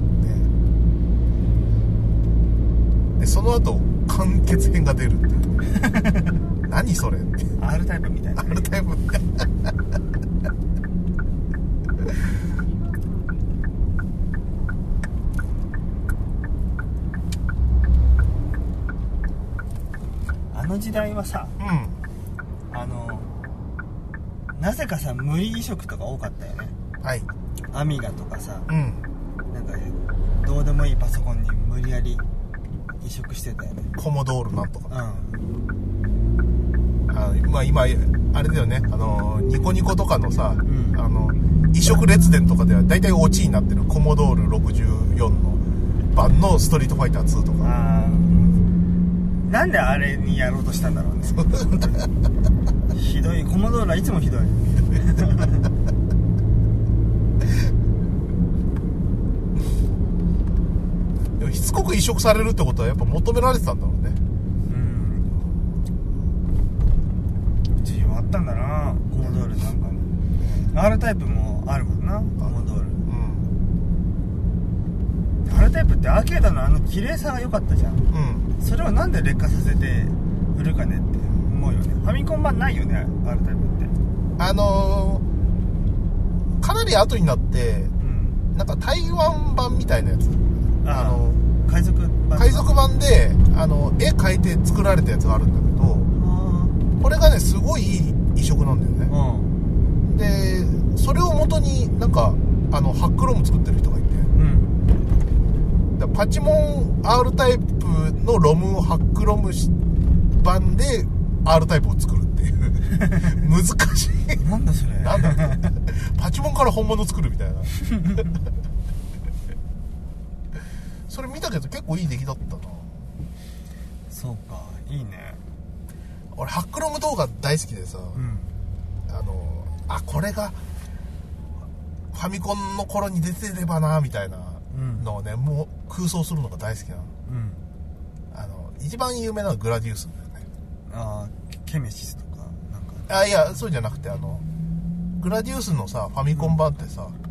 でその後完結編が出るって何それって R タイプみたいな、ね、 R タイプみたいなあの時代はさ、うん、あのなぜかさ無理移植とか多かったよね。 はい。 アミガとかさ、うん、なんかどうでもいいパソコンに無理やり移植してたよね。 コモドールなんとか、うん、あのまあ今あれだよね、あのニコニコとかのさ、うん、あの移植列伝とかでは大体オチになってるコモドールろくじゅうよんの版のストリートファイターツーとか。あ、 なんであれにやろうとしたんだろうねひどい、コモドールはいつもひどいでもしつこく移植されるってことはやっぱ求められてたんだろうね。 うん、需要あったんだな、コモドールなんかに。 R タイプもあるもんな、コモドール、うん、R タイプってアーケードのあの綺麗さが良かったじゃん、うん、それをなんで劣化させて売るかねって思うよね。ファミコン版ないよね、 R タイプって。 あのー、かなり後になって、うん、なんか台湾版みたいなやつ、ああの海賊版海賊版であの絵描いて作られたやつがあるんだけど、これがねすごいいい移植なんだよね、うん、でそれを元になんかあのハックロム作ってる人がいて、うん、だパチモン R タイプのロムをハックロム版で R タイプを作るっていう難しいなんだそれなんだパチモンから本物作るみたいなそれ見たけど結構いい出来だったな。 そうか、いいね。 俺ハックロム動画大好きでさ、うん、あのあこれがファミコンの頃に出てればなみたいなのをね、うん、もう空想するのが大好きなの、うん、あの一番有名なのはグラディウスだよね。 ああ、ケメシスとかなんか。 あ、いやそうじゃなくて、あのグラディウスのさファミコン版ってさ、うん、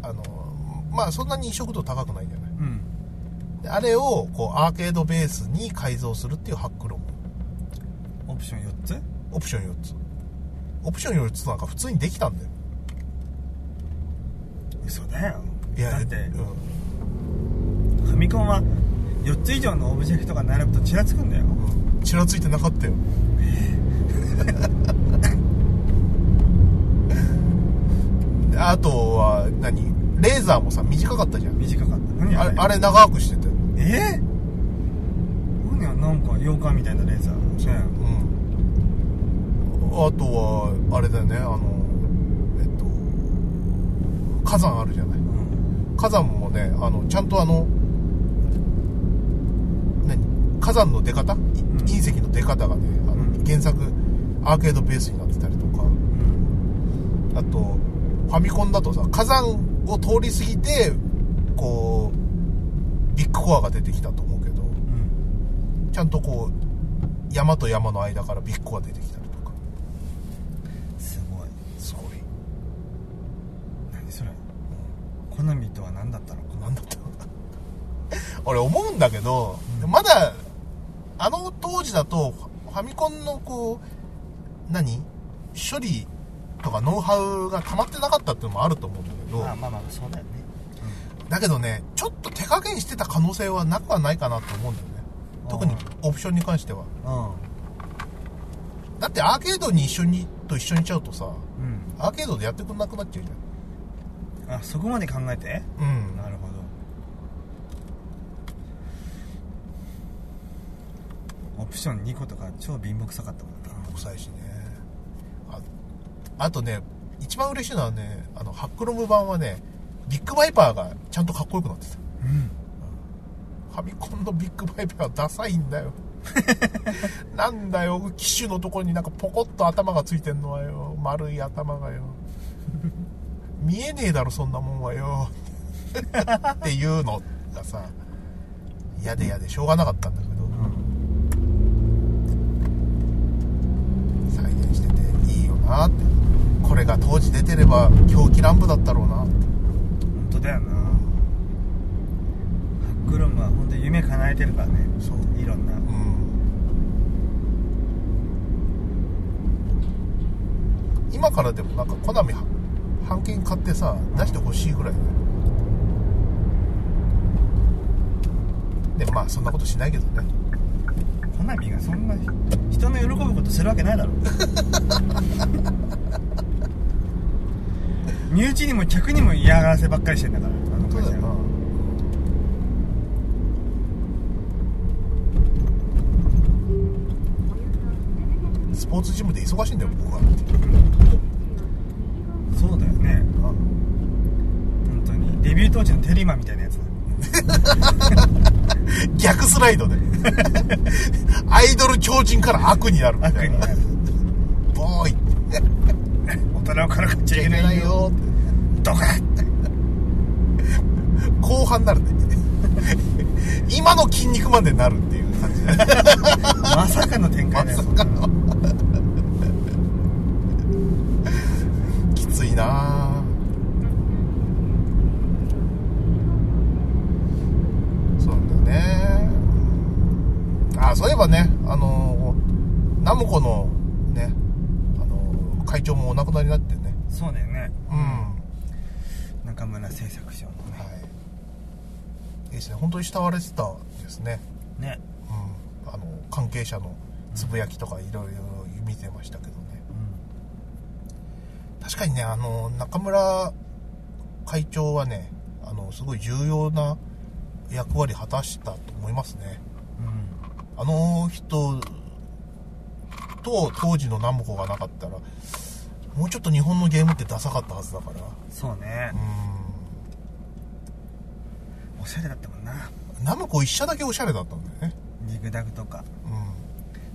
あのまあそんなに移植度高くないんだよね、うん、であれをこうアーケードベースに改造するっていうハックロム。 オプションよっつ？ オプションよっつ。オプションよっつなんか普通にできたんだよ。 嘘だよ。 いやだって、うん、ファミコンはよっつ以上のオブジェクトが並ぶとちらつくんだよ、 うん、ちらついてなかったよあとは何、レーザーもさ短かったじゃん。 短かった。何あれ、 あれ長くしてたよ。 えー、何や、なんか妖怪みたいなレーザー、ね、 うん、あとはあれだよね、あのえっと火山あるじゃない、うん、火山もね、あのちゃんとあの火山の出方、うん、隕石の出方がね、あの、うん、原作アーケードベースになってたりとか、うん、あとファミコンだとさ、火山を通り過ぎてこうビッグコアが出てきたと思うけど、うん、ちゃんとこう山と山の間からビッグコア出てきたりとか。 すごいすごい。 何それ、コナミとは何だったのか。 何だったのか俺思うんだけど、うん、まだあの当時だとファミコンのこう何処理とかノウハウが溜まってなかったっていうのもあると思うんだけど、 まあまあまあそうだよね、 うん、だけどねちょっと手加減してた可能性はなくはないかなと思うんだよね、特にオプションに関しては、うん、だってアーケードに一緒にと一緒にしちゃうとさ、うん、アーケードでやってくんなくなっちゃうじゃん。あ、そこまで考えて、うん、なるほど。オプションにことか超貧乏臭かったもんな。 貧乏臭いしね。あ, あとね一番嬉しいのはね、あのハックロム版はねビッグバイパーがちゃんとかっこよくなってた、うん、ファミコンのビッグバイパーはダサいんだよなんだよ、機種のところになんかポコッと頭がついてんのはよ、丸い頭がよ見えねえだろそんなもんはよっていうのがさ嫌で嫌でしょうがなかったんだけど、うん、再現してていいよなって。これが当時出てれば狂気乱舞だったろうな。 本当だよな。ハックロムは本当に夢叶えてるからね。そう、いろんな、うん、 今からでもなんかコナミ版権買ってさ出してほしいぐらいだよ。でまあそんなことしないけどね。 コナミがそんな人の喜ぶことするわけないだろ身内にも客にも嫌がらせばっかりしてんだから、あの会社は。 スポーツジムで忙しいんだよ僕は。 そうだよね、あ本当にデビュー当時のテリマみたいなやつだ逆スライドでアイドル超人から悪になるみたいな。悪になるボーイ大人をからかっちゃいけないよドカッ後半になるね今の筋肉マンでなるっていう感じまさかの展開だよ。まさかのきついな。そうなんだよね。あ、そういえばね、あのナムコのね、あの会長もお亡くなりになってね。 そうだよね、 うん、 中村製作所のね、 はい、いいですね、本当に慕われてたですね。 ね、 うん、あの関係者のつぶやきとかいろいろ見てましたけどね、うん、確かにね、あの中村会長はね、あのすごい重要な役割果たしたと思いますね、うん、あの人と当時のナムコがなかったらもうちょっと日本のゲームってダサかったはずだから。 そうね、うん、おしゃれだったもんな。 ナムコ一社だけおしゃれだったんだよね。 リグダグとか、うん、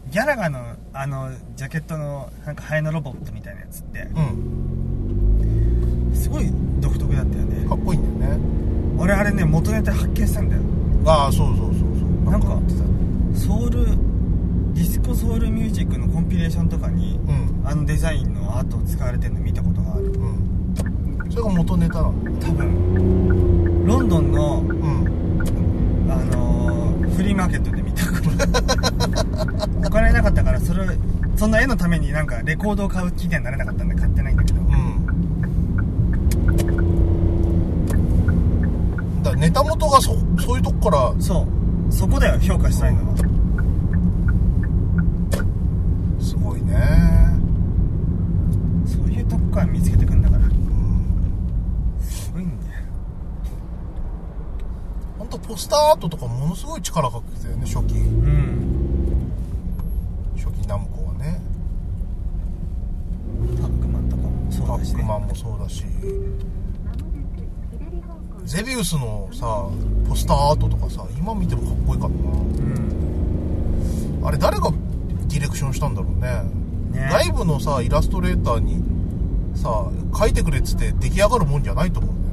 ギャラガのあのジャケットのなんかハエのロボットみたいなやつって、うん、すごい独特だったよね。 かっこいいんだよね。 俺あれね元ネタ発見したんだよ。 ああそうそうそうそう。 なんかソウルディスコソウルミュージックのコンピレーションとかに、うん、あのデザインのアートを使われてるの見たことがある、うん、 それが元ネタなの多分。ロンドンの、うん、あのー、フリーマーケットで見たからお金なかったからそれそんな絵のためになんかレコードを買う気にはなれなかったんで買ってないんだけど、うん、 だからネタ元が そ, そういうとこからそうそこだよ評価したいのは、うんすごいね。 そういうとこから見つけてくんだから、うん、すごいんだよ。 ほんとポスターアートとかものすごい力かけてたよね初期、うん、初期ナムコはね。 パックマンとかもそうだし、ね、 パックマンもそうだしゼビウスのさポスターアートとかさ今見てもかっこいいからな、うんあれ誰がディレクションしたんだろう ね, ね外部のさイラストレーターにさ描いてくれっつって出来上がるもんじゃないと思うん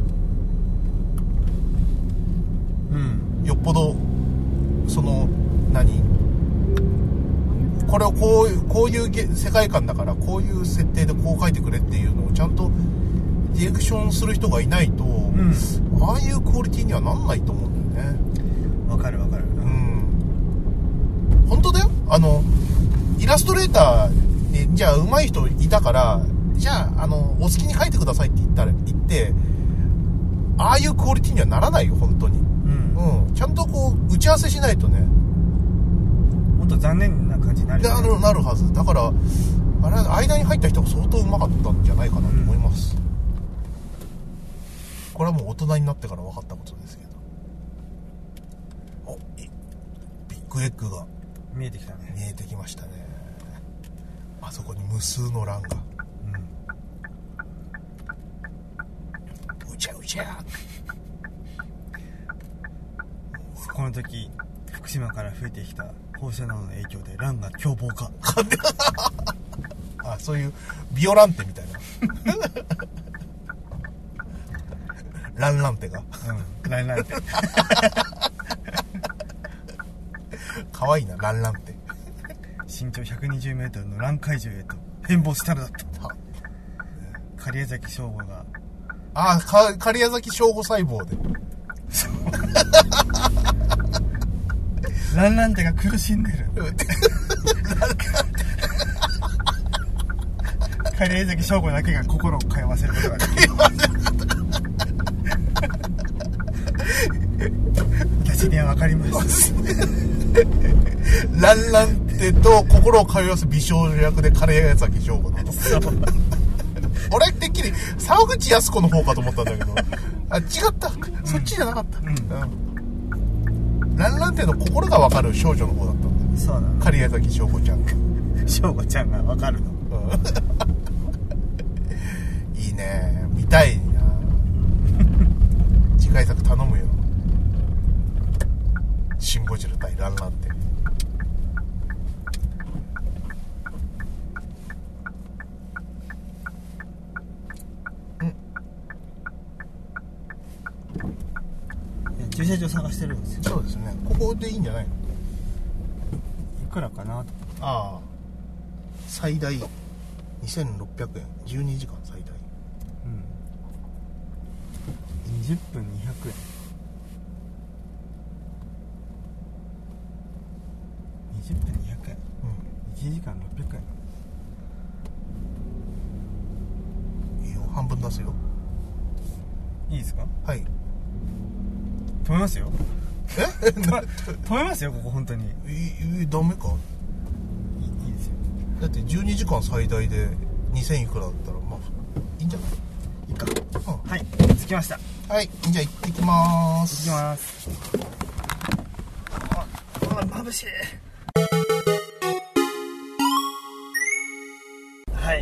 だよ。うんよっぽどその何これをこういうこういう世界観だからこういう設定でこう描いてくれっていうのをちゃんとディレクションする人がいないと、うん、ああいうクオリティにはなんないと思うんだよね。 わかるわかる。 うん本当だよ。あのイラストレーターにじゃあ上手い人いたからじゃああのお好きに描いてくださいって言ったら言ってああいうクオリティにはならないよ本当に。うん、うん、ちゃんとこう打ち合わせしないとねもっと残念な感じになる、ね、 なるなるはずだから、あれ間に入った人が相当うまかったんじゃないかなと思います、うん、これはもう大人になってから分かったことですけど。おビッグエッグが見えてきたね。 見えてきましたね。あそこに無数の欄が、うん、うちゃうちゃこの時福島から吹いてきた放射能の影響でランが凶暴化あそういうビオランテみたいなランランテがうんランランテかわいいなランランテ。 身長ひゃくにじゅうメートルのラン怪獣へと変貌したのだった。狩矢崎省吾がああか狩矢崎省吾細胞でランランテが苦しんでる狩矢崎省吾だけが心を通わせることができる私には分かりますランランテと心を通わす美少女役で狩矢崎省吾なの俺てっきり沢口靖子の方かと思ったんだけどあ違った、うん、そっちじゃなかった、うんうん、ランランテの心が分かる少女の方だったんだ。 そうだ狩矢崎省吾ちゃん省吾ちゃんが分かるの、うん、 いいね見たいな次回作頼むよ。シンゴジラ対ランランテ。 駐車場探してるんですよ。 そうですね。ここでいいんじゃないの？ いくらかなと。 ああ最大にせんろっぴゃくえんじゅうにじかん最大。 うんにじゅっぷんにひゃくえんにじゅっぷんにひゃくえん、うん、いちじかんろっぴゃくえん。いいよ半分出すよ。 いいですか？ はい。 止めますよ。 え止めますよここ本当に。 いいダメか。 い い, いいですよ。 だってじゅうにじかん最大でにせんいくらだったらまあいいんじゃない？ いいか、うん、はい着きました。 はい、じゃあ行ってきまーす。 行ってきます。ああ眩しい。はい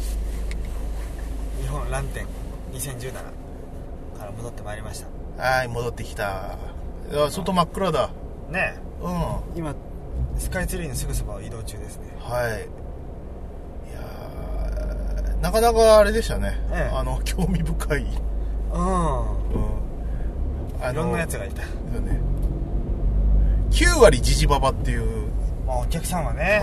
日本ランテンにせんじゅうななから戻ってまいりました。 はい戻ってきた。いや外真っ暗だねえ。 うん今スカイツリーのすぐそばを移動中ですね。 はい。いやなかなかあれでしたね、ええ、あの興味深い。うん、うん、 あのいろんなやつがいた、ね、 きゅうわりジジババっていう、 まあ、お客さんはね、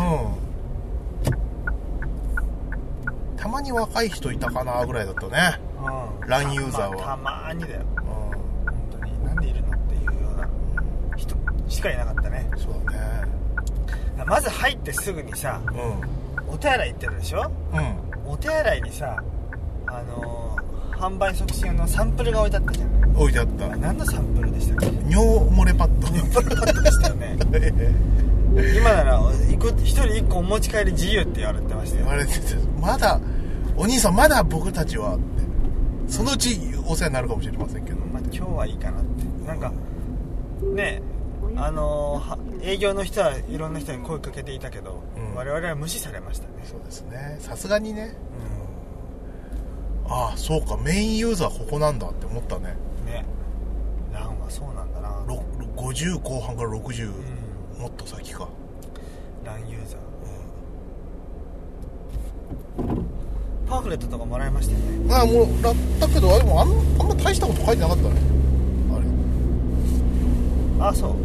うん、たまに若い人いたかなぐらいだったね、うん、ランユーザーはたま、たまにだよ、うん、本当になんでいるのっていうような人しかいなかったね。 そうだね。 まず入ってすぐにさ、うん、お手洗い行ってるでしょ、うん、お手洗いにさ、あのー、販売促進用のサンプルが置いてあったじゃん。 置いてあった。 何のサンプルでしたっけ？ 尿漏れパッド。 尿漏れパッドでしたよね今なら一人一個お持ち帰り自由って言われてましたよ。 言われてて、まだお兄さんまだ僕たちはってそのうちお世話になるかもしれませんけど、 まあ、今日はいいかなって。なんかねあのー、営業の人はいろんな人に声かけていたけど、うん、我々は無視されましたね。 そうですね、さすがにね、うん、ああそうかメインユーザーここなんだって思ったね。 ね、ランはそうなんだな。 ごじゅうこう半からろくじゅう、うん、もっと先か。 パンフレットとかもらいましたよね。 ああ、もらったけど、あれもあんあんま大したこと書いてなかったね、あれ。 あ、そう。うん。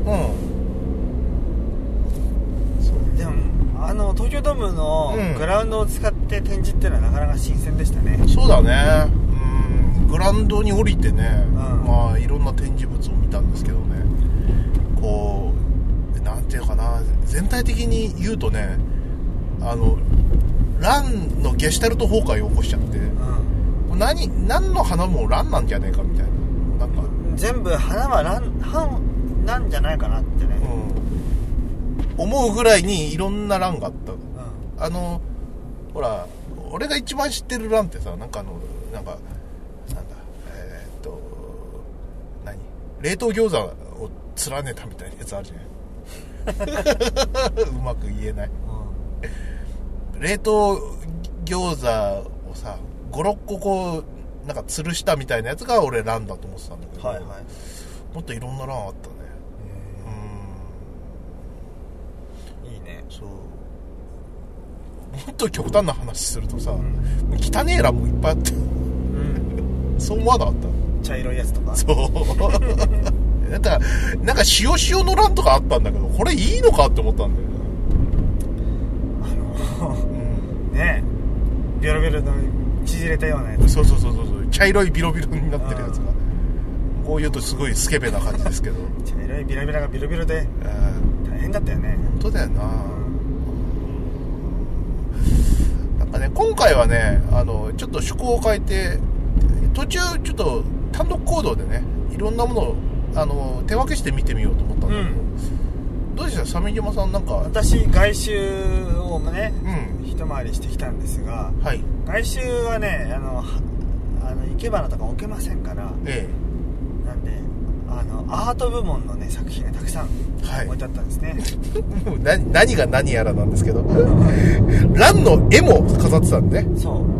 そうでもあの東京ドームのグラウンドを使って展示っていうのはなかなか新鮮でしたね。 うん、そうだね。うん、グラウンドに降りてね、うん、まあいろんな展示物を見たんですけどね、こうなんていうかな、全体的に言うとね、あのランのゲシュタルト崩壊を起こしちゃって、うん、何何の花もランなんじゃねえかみたいな、なんか全部花はラン花なんじゃないかなってね、 うん、思うぐらいにいろんなランがあった、うん、あのほら俺が一番知ってるランってさ、なんかあのなんかなんだえー、っと何冷凍餃子を連ねたみたいなやつあるじゃんうまく言えない、うん、冷凍餃子をさごろっここうなんか吊るしたみたいなやつが俺ランだと思ってたんだけど、はいはい、もっといろんなランあったね。 うん、いいね。 そうもっと極端な話するとさ、うん、汚ねえランもいっぱいあって、うん、そう思わなかった？ 茶色いやつとか。 そうなんかなんか塩塩のランとかあったんだけど、これいいのかって思ったんだよね。 あの、うん、ねえビロビロの縮れたようなやつ。 そうそうそうそう、茶色いビロビロになってるやつが、こう言うとすごいスケベな感じですけど茶色いビロビロがビロビロで大変だったよね。 本当だよな。なんかね、今回はね、あのちょっと趣向を変えて、途中ちょっと単独行動でね、いろんなものをあの手分けして見てみようと思ったんだけど、うん、どうでした鮫島さん？なんか私外周をね、うん、一回りしてきたんですが、はい、外周はね、あのあの生け花とか置けませんから、ええ、なんであのアート部門の、ね、作品がたくさん置いてあったんですね、 はい、何, 何が何やらなんですけどランの絵も飾ってたんでね。 そう、うん、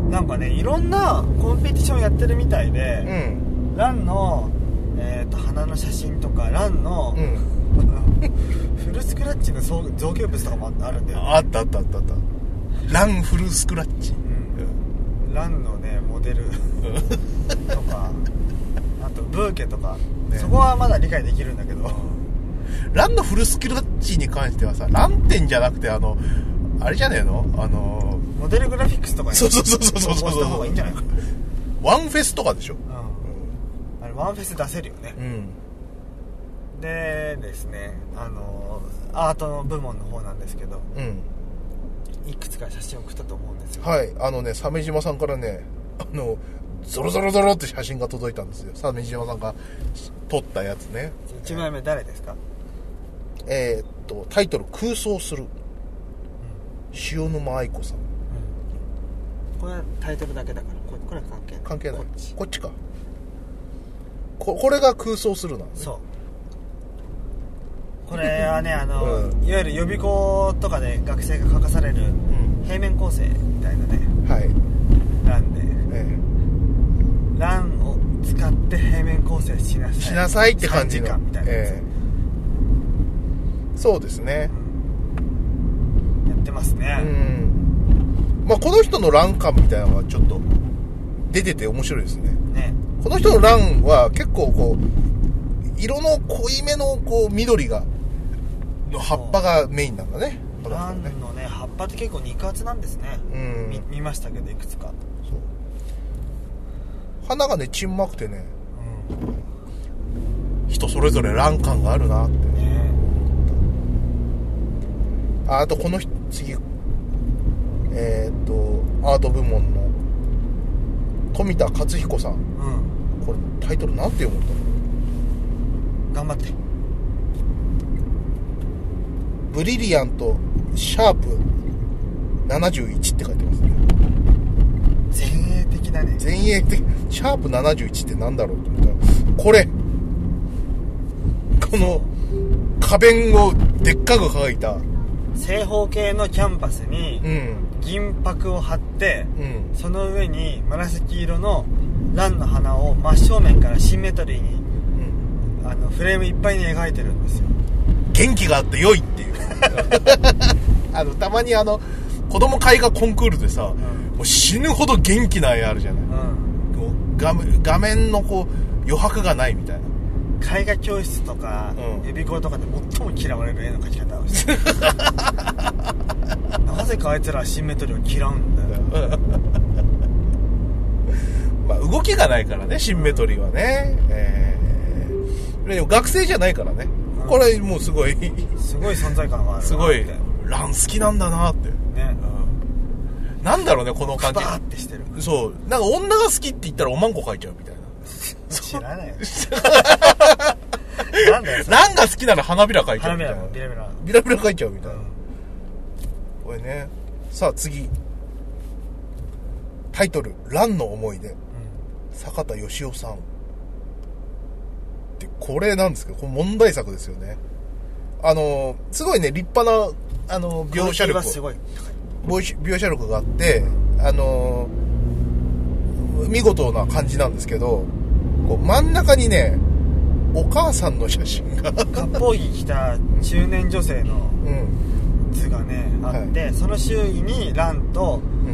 なんかね、いろんなコンペティションやってるみたいで、うん、ランの、えー、と花の写真とかランの、うん、フルスクラッチの造形物とかもあるんだよね。 あったあったあったあった。ランフルスクラッチ、うんうん、ランのねモデルとかあとブーケとか、ね、そこはまだ理解できるんだけど、 ランのフルスクラッチに関してはさ、ラン展じゃなくてあのあれじゃねえの、あのモデルグラフィックスとかにそうそうそうそうそうそうした方がいいんじゃないか。 ワンフェスとかでしょ、うんうん、あれワンフェス出せるよね、うん、でですね、あのアートの部門の方なんですけど、うん、いくつか写真を送ったと思うんですよ。 はい、あのね、鮫島さんからね、あのゾロゾロゾロって写真が届いたんですよ。鮫島さんが撮ったやつね。 いちまいめ誰ですか？ えー、っとタイトル空想する、うん、塩沼愛子さん、うん、 これはタイトルだけだから、これ、これは関係ない。 関係ない。こっち、こっちか。こ, これが空想するなんですね。 そう。これはね、あの、うん、いわゆる予備校とかで学生が書かされる平面構成みたいなね、はい、ランで、ええ、ランを使って平面構成しなさいしなさいって感じのさんじかんみたいなやつ、ええ、そうですね、 うん、やってますね、うん、 まあ、この人のラン感みたいなのはちょっと出てて面白いですね。ね、この人のランは結構こう色の濃いめのこう緑がの葉っぱがメインなんだね。 ランのね、葉っぱって結構肉厚なんですね、うん、見, 見ましたけどいくつか。そう花がねちんまくてね、うん、人それぞれラン感があるなって、ね、あ, あとこの次えー、っとアート部門の富田勝彦さん、うん、これタイトルなんて読むんだろう。 頑張って。 ブリリアントシャープななじゅういちって書いてますね。 前衛的だね。 前衛的。シャープななじゅういちってなんだろうと思ったら、これこの花弁をでっかく描いた正方形のキャンバスに銀箔を貼って、うん、その上に紫色のランの花を真正面からシンメトリーに、うん、あのフレームいっぱいに描いてるんですよ。 元気があって良いっていうあのたまにあの子子供絵画コンクールでさ、うん、もう死ぬほど元気な絵あるじゃない、うん、こう 画, 画面のこう余白がないみたいな。 絵画教室とか、うん、予備校とかで最も嫌われる絵の描き方をしてなぜかあいつらはシンメトリーを嫌うんだよまあ動きがないからね、シンメトリーはね、えー、でも学生じゃないからね、うん、これもうすごいすごい存在感があるなって。 すごいラン好きなんだなってね、うん、なんだろうねこの感じ。 バーってしてる。 そうなんか女が好きって言ったらおまんこ描いちゃうみたいな。 知らないよなんだよランが好きなら花びら描いちゃうみたいな。 花びらビラビラビラビラ描いちゃうみたいな、うん、これね。さあ次、タイトルランの思い出、うん、坂田義雄さんで、これなんですけど、これ問題作ですよね。あのすごいね立派なあの描写力すごい描写力があって、あの見事な感じなんですけど、こう真ん中にねお母さんの写真が割烹着着た中年女性の図がね、うん、あって、はい、その周囲にランと、うん、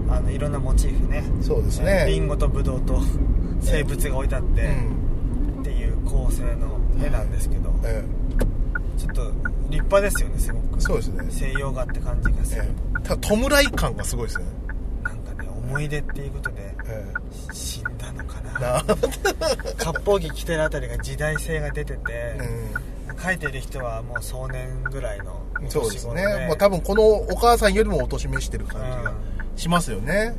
あのいろんなモチーフね、 そうですね、 リンゴとブドウと生物が置いてあって、うん、っていう構成の絵なんですけど、ええ、ちょっと立派ですよね、すごく。 そうですね、 西洋画って感じがする、ええ、ただ弔い感がすごいですね。 なんかね思い出っていうことで、ええ、死んだのかな割烹着着てるあたりが時代性が出てて、うん、描いてる人はもう壮年ぐらいのお年頃で、そうですね、 もう多分このお母さんよりもお年めしてる感じがしますよね、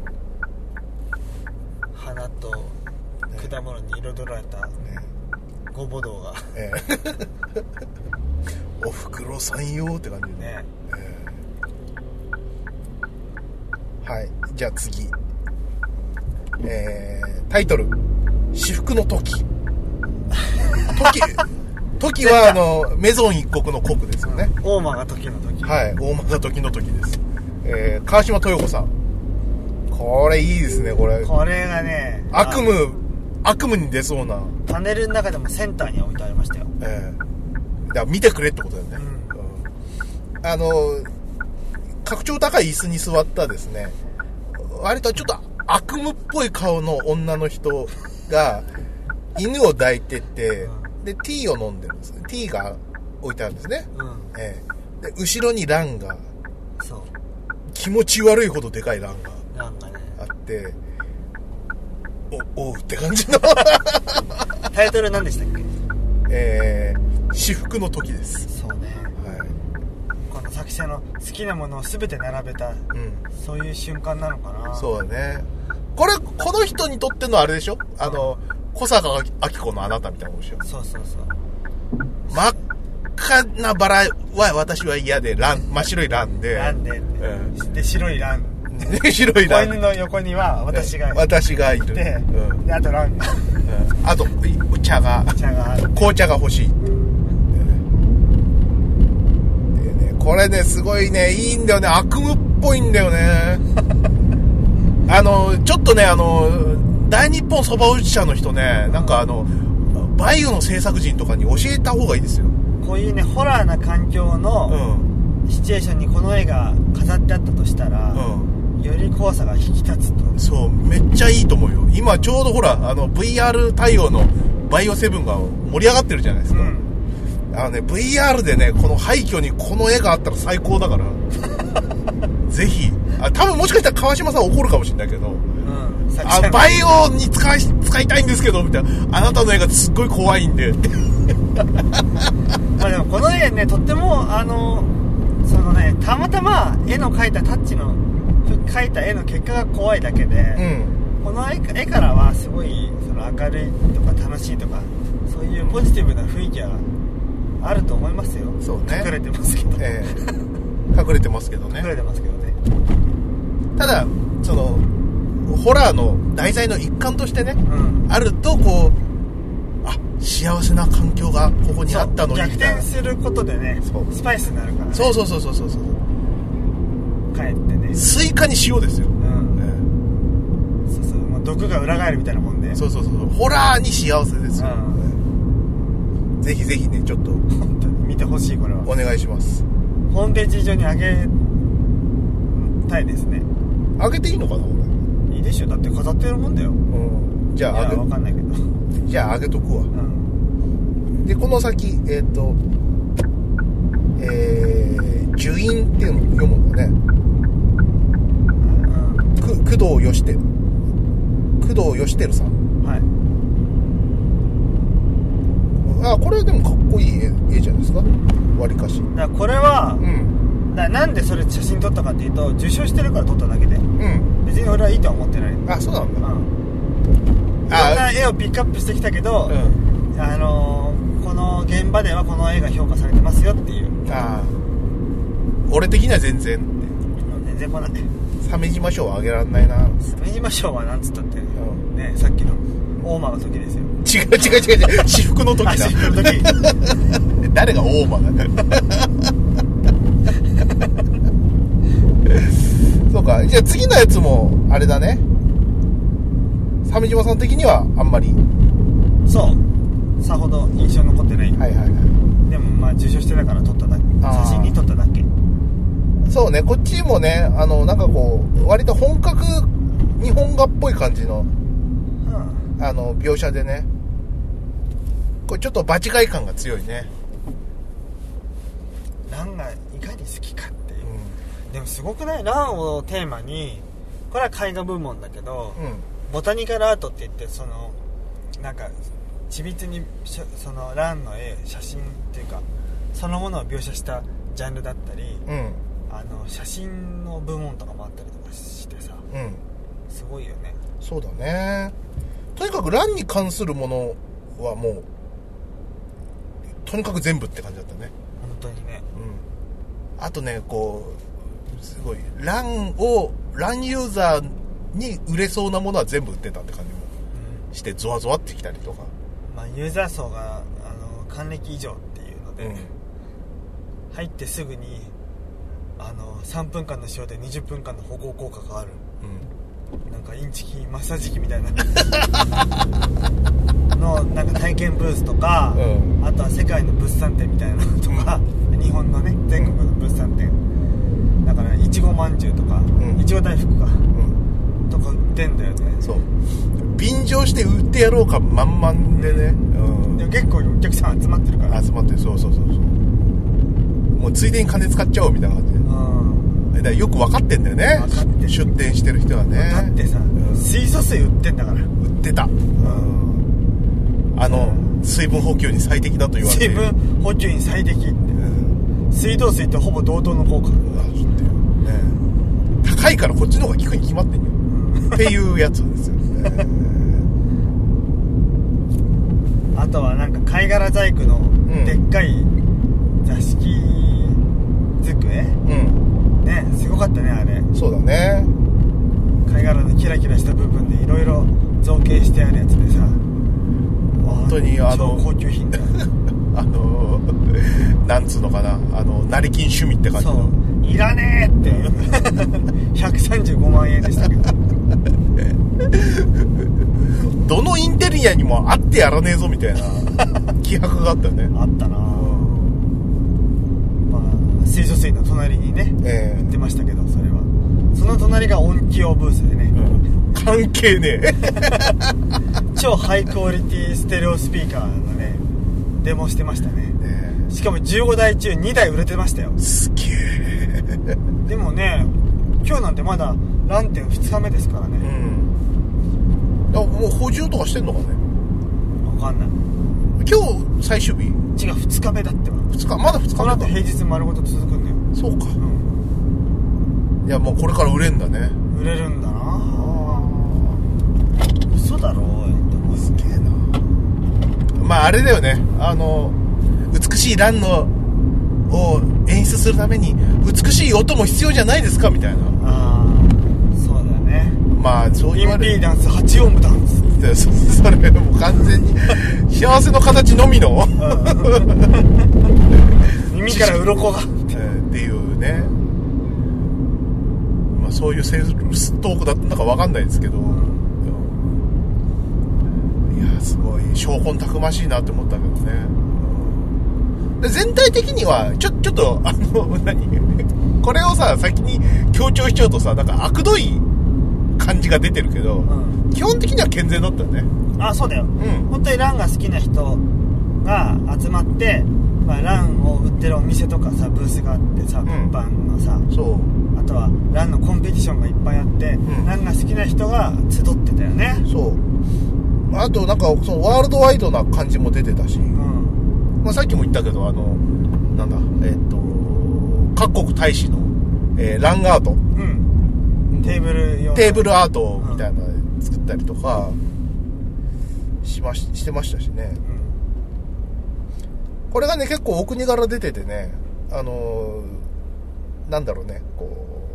うん、花と果物に彩られたごぼ堂が、ねええ、おふくろさんよって感じでね、ええ、はい。じゃあ次、えー、タイトル至福の時時時はあのメゾン一国の国ですよね、 うん、大間が時の時、 はい、大間が時の時です、えー、川島豊子さん、これいいですね。これこれがね悪夢悪夢に出そうなパネルの中でもセンターに置いてありましたよ、 えー、だから見てくれってことだよね、うんうん、あの格調高い椅子に座ったですね、割とちょっと悪夢っぽい顔の女の人が犬を抱いてて、でティーを飲んでるんですね。ティーが置いてあるんですね、うん、えー、で後ろにランが、そう気持ち悪いほどでかいランがランが、ね、 あって、おおうって感じのタイトル何でしたっけ？ えー、至福の時です。 そうね、はい、この作者の好きなものを全て並べた、うん、そういう瞬間なのかな。 そうだね。これこの人にとってのあれでしょ、あの小坂明子のあなたみたいなことでしょ。 そうそうそう。 真っ赤なバラは私は嫌で、ラン真っ白いランで、 ランで、うん、で白いラン白いラン、 子犬の横には私がいる、 私がいる、 で、うん、であとランが、 うん、あと茶が茶が紅茶が欲しい、でね、これねすごいねいいんだよね、悪夢っぽいんだよねあのちょっとねあの大日本そば打ち社の人ね、なんかあのバイオの制作人とかに教えた方がいいですよ。 こういうねホラーな環境のシチュエーションにこの絵が飾ってあったとしたら、うん、より怖さが引き立つと。 そう、めっちゃいいと思うよ。今ちょうどほらあの ブイアール 対応のバイオセブンが盛り上がってるじゃないですか、うん、あのね ブイアール でねこの廃墟にこの絵があったら最高だからぜひ、あ多分もしかしたら川島さん怒るかもしれないけど、うん、あバイオに使い、使いたいんですけどみたいな、あなたの絵がすっごい怖いんでまあでもこの絵ねとってもあのそのねたまたま絵の描いたタッチの描いた絵の結果が怖いだけで、うん、この 絵, 絵からはすごいその明るいとか楽しいとかそういうポジティブな雰囲気はあると思いますよ。 そうね、 隠れてますけど、 えー、隠れてますけどね隠れてますけどね。 ただそのホラーの題材の一環としてね、うん、あるとこうあ幸せな環境がここにあったのに逆転することでねスパイスになるからね。 そうそうそうそうそうそう、 帰ってねスイカに塩ですよ、うんね、そうそう、まあ、毒が裏返るみたいなもんで、 そうそうそうホラーに幸せですよ、うん、ぜひぜひねちょっと本当に見てほしい。これはお願いします。 ホームページ上に上げたいですね。 あげていいのかな俺。 いいでしょ、だって飾ってるもんだよ。うん。 じゃああげ、 わかんないけど。 じゃああげとくわ。うん。でこの先えっ、ー、とえー、樹院っていうのを読むんだね。うん。く工藤義輝。工藤義輝さん。はい。あ、これでもかっこいい 絵, 絵じゃないですか。わりかし。 だからこれは、うん、だなんでそれ写真撮ったかっていうと、受賞してるから撮っただけで、うん、別に俺はいいとは思ってない。 あ、そうなんだ。うん。 いろんな絵をピックアップしてきたけど、うん、あのー、この現場ではこの絵が評価されてますよっていう。ああ。 俺的には全然。 全然来ない。 鮫島賞はあげらんないな。 鮫島賞はなんつったって、うん、ね、さっきの大間の時ですよ。 違う違う違う違う。私服の時だ。 私服の時。 誰が大間だ。そうか。じゃあ次のやつもあれだね。鮫島さん的にはあんまり。 そう。さほど印象残ってない。はいはいはい。でもまあ受賞してたから撮っただけ。写真に撮っただけ。 そうね。こっちもね、あのなんかこう割と本格日本画っぽい感じの。あの描写でね、これちょっと場違い感が強いね。 ランがいかに好きかっていう、うん、でもすごくない？ランをテーマに、これは絵画部門だけど、うん、ボタニカルアートって言って、そのなんか緻密にそのランの絵、写真っていうかそのものを描写したジャンルだったり、うん、あの写真の部門とかもあったりとかしてさ、うん、すごいよね。 そうだね。とにかくランに関するものはもうとにかく全部って感じだったね。 本当にね。 うん。あとね、こうすごいランをランユーザーに売れそうなものは全部売ってたって感じもして、ゾワゾワってきたりとか。 まあユーザー層があの還暦以上っていうので、うん、入ってすぐにあのさんぷんかんの使用でにじゅっぷんかんの保護効果がある。うん。なんかインチキマッサージ機みたいなのなんか体験ブースとか、うん、あとは世界の物産展みたいなのとか、うん、日本のね全国の物産展、うん、だからいちごまんじゅうとか、いちご大福か、うん、とか売ってんだよね。 そう便乗して売ってやろうか満々でね、うん、 でも結構お客さん集まってるから。 集まってる。そうそうそうそう。もうついでに金使っちゃおうみたいな感じで、うん、だからよく分かってんだよね。分かって出店してる人はね。 だってさ、うん、水素水売ってんだから。売ってた、うん、あの、うん、水分補給に最適だと言われている。 水分補給に最適って、うん、水道水とほぼ同等の効果。うわ、知ってるね。 高いからこっちの方が効くに決まってんよ、うん、っていうやつですよね。 あとはなんか貝殻細工のでっかい座敷机、うんね、すごかったねあれ。 そうだね。 貝殻のキラキラした部分でいろいろ造形してあるやつでさ、 本当にあの超高級品だあのなんつうのかな、あの成金趣味って感じの。 そういらねえっていうひゃくさんじゅうごまんえんでしたけどどのインテリアにもあってやらねえぞみたいな気迫があったよね。 あったな、まあ、水素水の隣にね、えー、売ってましたけど、それはその隣が音響ブースでね、うん、 関係ねえ超ハイクオリティステレオスピーカーのねデモしてましたね、えー、しかもじゅうごだい中にだい売れてましたよ。 すげえ。 でもね今日なんてまだラン展ふつかめですからね、うん、 あもう補充とかしてんのかね。 分かんない。 今日最終日。 違うふつかめだってば。 ふつかまだふつかめか。 この後平日丸ごと続くんだよ。 そうか、うん、いやもうこれから売れんだね。 売れるんだな。嘘だろうって思う。 すげえな。まああれだよね、あの美しいランのを演出するために美しい音も必要じゃないですかみたいな。ああそうだよね。 まあそう言われる。 インピーダンスはちオームダンスそ, それもう完全に幸せの形のみの耳から鱗がっていうね、まあ、そういうセールストークだったのか分かんないですけど、うん、いやすごい証拠たくましいなって思ったけどね。で全体的にはちょちょっとあの何これをさ先に強調しちゃうとさ、なんか悪どい感じが出てるけど、うん、基本的には健全だったよね。 あ、そうだよ、うん、本当にランが好きな人が集まって、まあ、ランを売ってるお店とかさ、ブースがあってさ、物販のさ、うん、そう、あとはランのコンペティションがいっぱいあって、うん、ランが好きな人が集ってたよね。 そう、あとなんかそのワールドワイドな感じも出てたし、うん、まあ、さっきも言ったけど、あのなんだ、えっと各国大使の、えー、ランアート、うん、 テーブル用テーブルアートみたいなの作ったりとかしまし、してましたしね、うん、これがね結構お国柄出ててね、あのー、なんだろうね、こ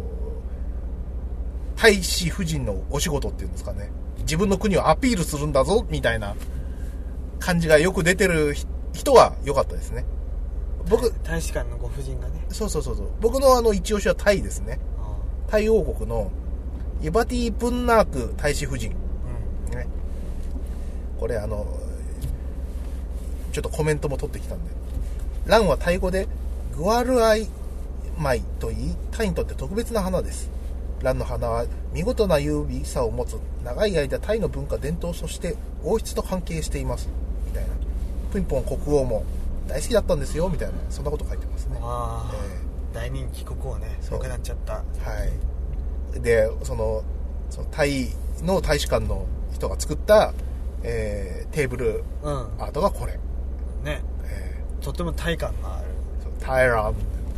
う大使夫人のお仕事っていうんですかね、自分の国をアピールするんだぞみたいな感じがよく出てる人は良かったですね。僕大使館のご婦人がね、 そうそうそうそう、僕のあの一押しはタイですね。タイ王国のイバティ・プンナーク大使夫人、うんね、これあのちょっとコメントも取ってきたんで、ランはタイ語でグワルアイマイといい、タイにとって特別な花です。ランの花は見事な優美さを持つ、長い間タイの文化伝統、そして王室と関係していますみたいな。プンポン国王も大好きだったんですよみたいな、そんなこと書いてますね。 あ、えー、大人気国王ね、亡くなっちゃった。はい。でそのそのタイの大使館の人が作った、えー、テーブルアートがこれ、 うん、ね、えー、とってもタイ感がある。 タイラン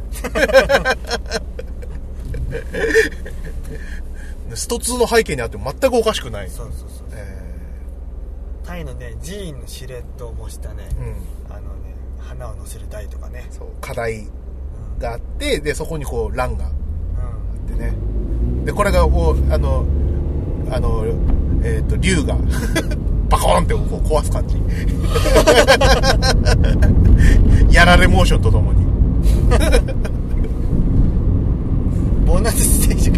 ストツーの背景にあっても全くおかしくない。 そうそうそう、えー、タイのね寺院のシルエットを模したね、うん、あのね花を乗せる台とかね、 そう課題があって、うん、でそこにこうランがあってね、うん、でこれがこうあのあのえっ、ー、と竜がバコーンってこう壊す感じやられモーションとともにボーナスステージか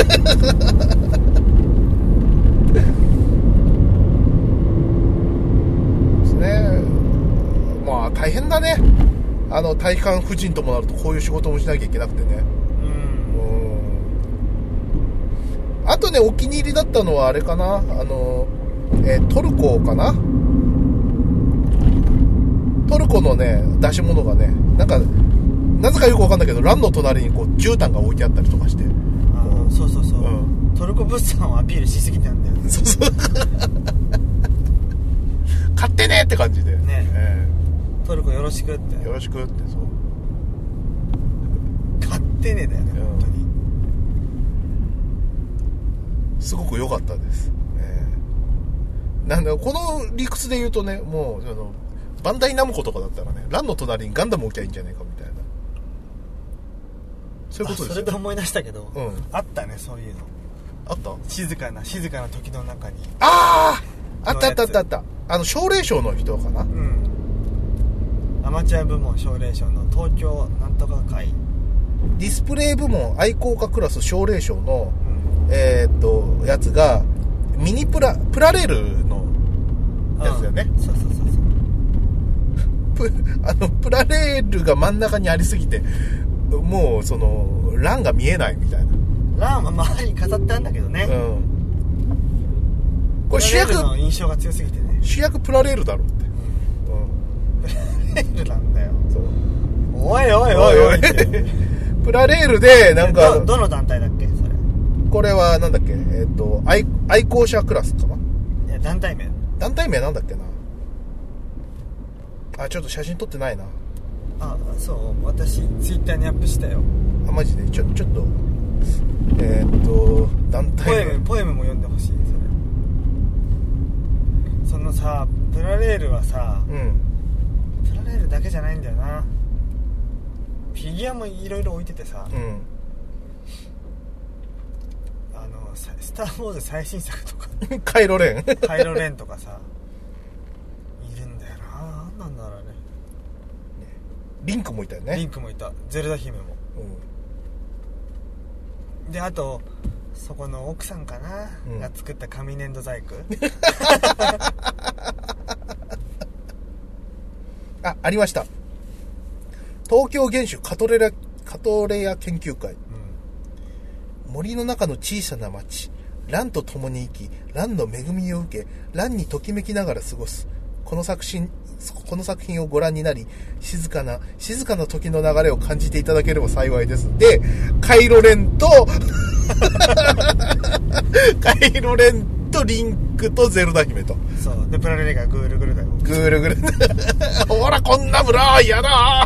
ですね。まあ大変だね、あの体幹夫人ともなるとこういう仕事もしなきゃいけなくてね、うん、うん、あとねお気に入りだったのはあれかな、あの、えー、トルコかな、トルコのね出し物がね、なんかなぜかよくわかんないけどランの隣にこう絨毯が置いてあったりとかして、 あ、そうそうそう、うん、トルコ物産をアピールしすぎてなんだよね。そうそう買ってねって感じでね、えー、トルコよろしくって、 よろしくって、そう買ってねだよね、うん、本当にすごく良かったです、えー、なんだこの理屈で言うとね、もうあのバンダイナムコとかだったらね、ランの隣にガンダム置きゃいいんじゃないかみたいな、そういうことですよ。 それで思い出したけど、 うん、 あったね、そういうのあった。 静かな静かな時の中に、 あああったあったあったあった、あの奨励賞の人かな、うん、 アマチュア部門奨励賞の東京なんとか会、 ディスプレイ部門愛好家クラス奨励賞の、うん、えー、っとやつがミニプラプラレールのやつだよね、うん、そうそうそうそうプ, あのプラレールが真ん中にありすぎて、もうそのランが見えないみたいな。 ランは周りに飾ってあるんだけどね、うん、これ主役の印象が強すぎてね、 主役プラレールだろって、 うんうん、プラレールなんだよ。そう、おいおいおいおいプラレールでなんかど, どの団体だっけそれ。 これはなんだっけ、えっ、ー、と 愛, 愛好者クラスかな。 いや団体名団体名なんだっけなあ、ちょっと写真撮ってないな。 あ、そう、私ツイッターにアップしたよ。 あ、マジでちょちょっとえー、っと団体ポエムポエムも読んでほしい。それそのさプラレールはさ、うん、プラレールだけじゃないんだよな。フィギュアもいろいろ置いててさ、うん、あのスター・ウォーズ最新作とかカイロレンカイロレンとかさいるんだよな。なんなんだろうね。 リンクもいたよね。 リンクもいた。ゼルダ姫も、うん、であとそこの奥さんかな、うん、が作った紙粘土細工あ、ありました。東京原種カトレラカトレア研究会、 森の中の小さな町、蘭と共に生き、蘭の恵みを受け、蘭にときめきながら過ごす。この作品、この作品をご覧になり、静かな、静かな時の流れを感じていただければ幸いです。で、カイロレンと、カイロレンとリンクとゼルダ姫と。 そう。で、プラレレがぐるぐるだよ。 ぐるぐる。ほら、こんな村、やだ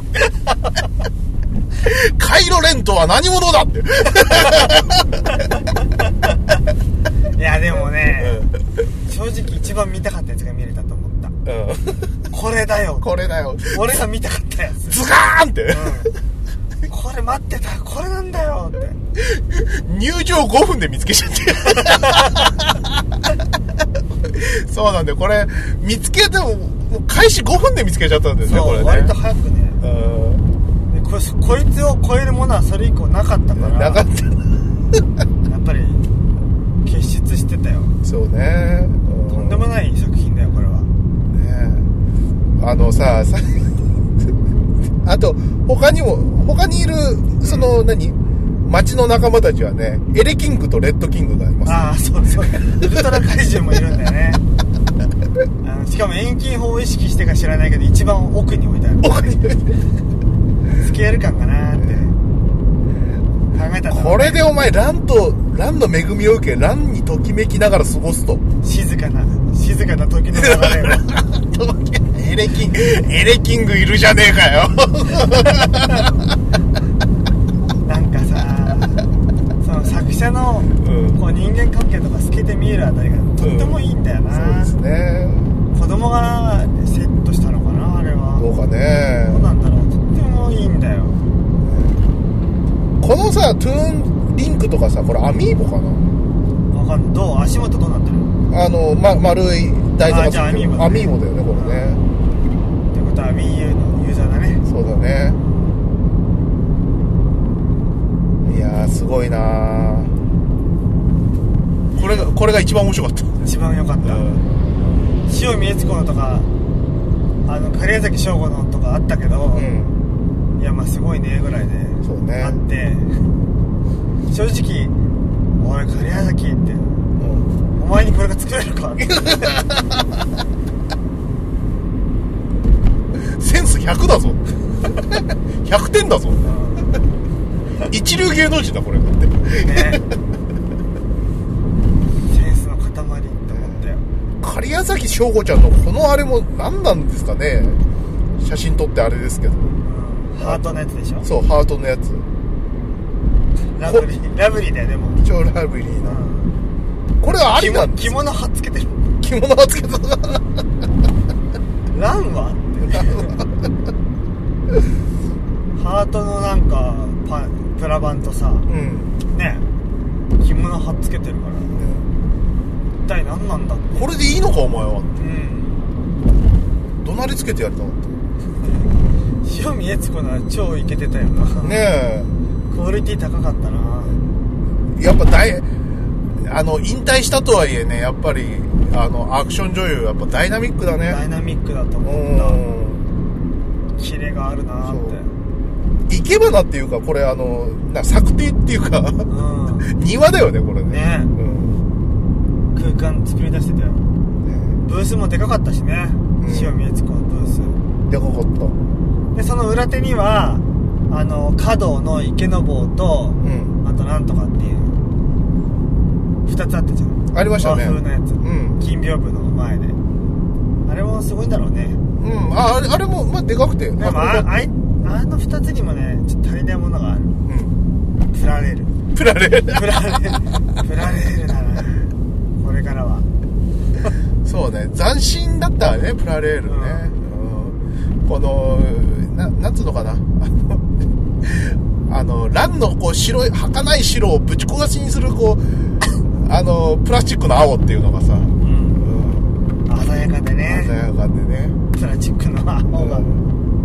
カイロレンとは何者だって。 いや、でもね、うん、正直一番見たかったやつが見れたと思った。うん、これだよ。 これだよ。 俺が見たかったやつ。 ズガーンって。 うん、これ待ってた。これなんだよって。 入場ごふんで見つけちゃって。そうなんだよ。これ、見つけても、もう開始ごふんで見つけちゃったんですね、これね。 割と早くね。うん、でこ、こいつを超えるものはそれ以降なかったから。 なかった。 やっぱり、結出してたよ。 そうね。 とんでもない作品だよ、これは。 ね、あのさ、さあと、他にも、他にいる、その、うん、何街の仲間たちはね、エレキングとレッドキングがいます、ね。ああ、そうそう。ウルトラ怪獣もいるんだよね。あのしかも遠近法を意識してか知らないけど、一番奥に置いてある。奥に置いてある。スケール感かなって考えたんだろうね。 これでお前、ランと、ランの恵みを受け、ランにときめきながら過ごすと。 静かな、静かな時の流れを。 エレキング、エレキングいるじゃねえかよ。 なんかさ、その作者の、うん、こう人間関係とか透けて見えるあたりがとってもいいんだよな、 うん、そうですね。 子供がセットしたのかな、あれは。 どうかね。 どうなんだろう。とってもいいんだよ。 このさ、トゥーンリンクとかさ、これアミーボかな。 わかんない。どう、足元どうなってる？ あの、ま、丸い台座がついてる。 あ、じゃあアミーボだね。 アミーボだよね、これね。 ってことは Wii U のユーザーだね。 そうだね。いやー、すごいなー。これが、これが一番面白かった。 一番良かった。うん、塩見悦子のとか、あの、狩矢崎翔吾のとかあったけど、うん、いや、まあすごいね、ぐらいで。 そうね。 あって、正直、おい、狩矢崎って、うん、お前にこれが作れるかセンスひゃくだぞ。ひゃくてんだぞ。一流芸能人だ、これだって。ね。 センスの塊って思ったよ。 狩矢崎翔吾ちゃんのこのあれも何なんですかね。写真撮ってあれですけど。 ハートのやつでしょ。 そう、ハートのやつ。 ラブリー、ラブリーだよ、でも。 超ラブリーな。うん、これはありなんです着物はっつけてる。 着物はつけてる。 ランはってハートのなんかパプラ版とさ、うん、ね、着物はっつけてるから、ね、一体何なんだって。 これでいいのかお前は。うん。怒鳴りつけてやりたかった。 塩見悦子のは超イケてたよな。 ねえ。 クオリティ高かったな。 やっぱ大あの引退したとはいえね、やっぱりあのアクション女優やっぱダイナミックだね。 ダイナミックだと思った。キレがあるなって。 生け花っていうか、これあのな作庭っていうか、うん、庭だよねこれね。ね、うん、 空間作り出してたよ。ね、ブースもでかかったしね。うん、塩見悦子のブース。 でかかった。 でその裏手にはあの華道の池の坊と、うん、あとなんとかっていうふたつあったじゃん。 ありましたね。 和風のやつ、うん、金屏風の前で。あれもすごいんだろうね。 うん、ああれ、あれもまあでかくて。 でもああいあのふたつにもねちょっと足りないものがある。うん。プラレール。 プラレール。 プラレール。プラレールだな。これからは。 そうね。斬新だったわね、プラレールね。うん、このななんつうのかな。あのあのランのこう白い儚い白をぶち壊しにするこうあのプラスチックの青っていうのがさ、うんうん、鮮やかでね。 鮮やかでね。 プラスチックの青が。うん、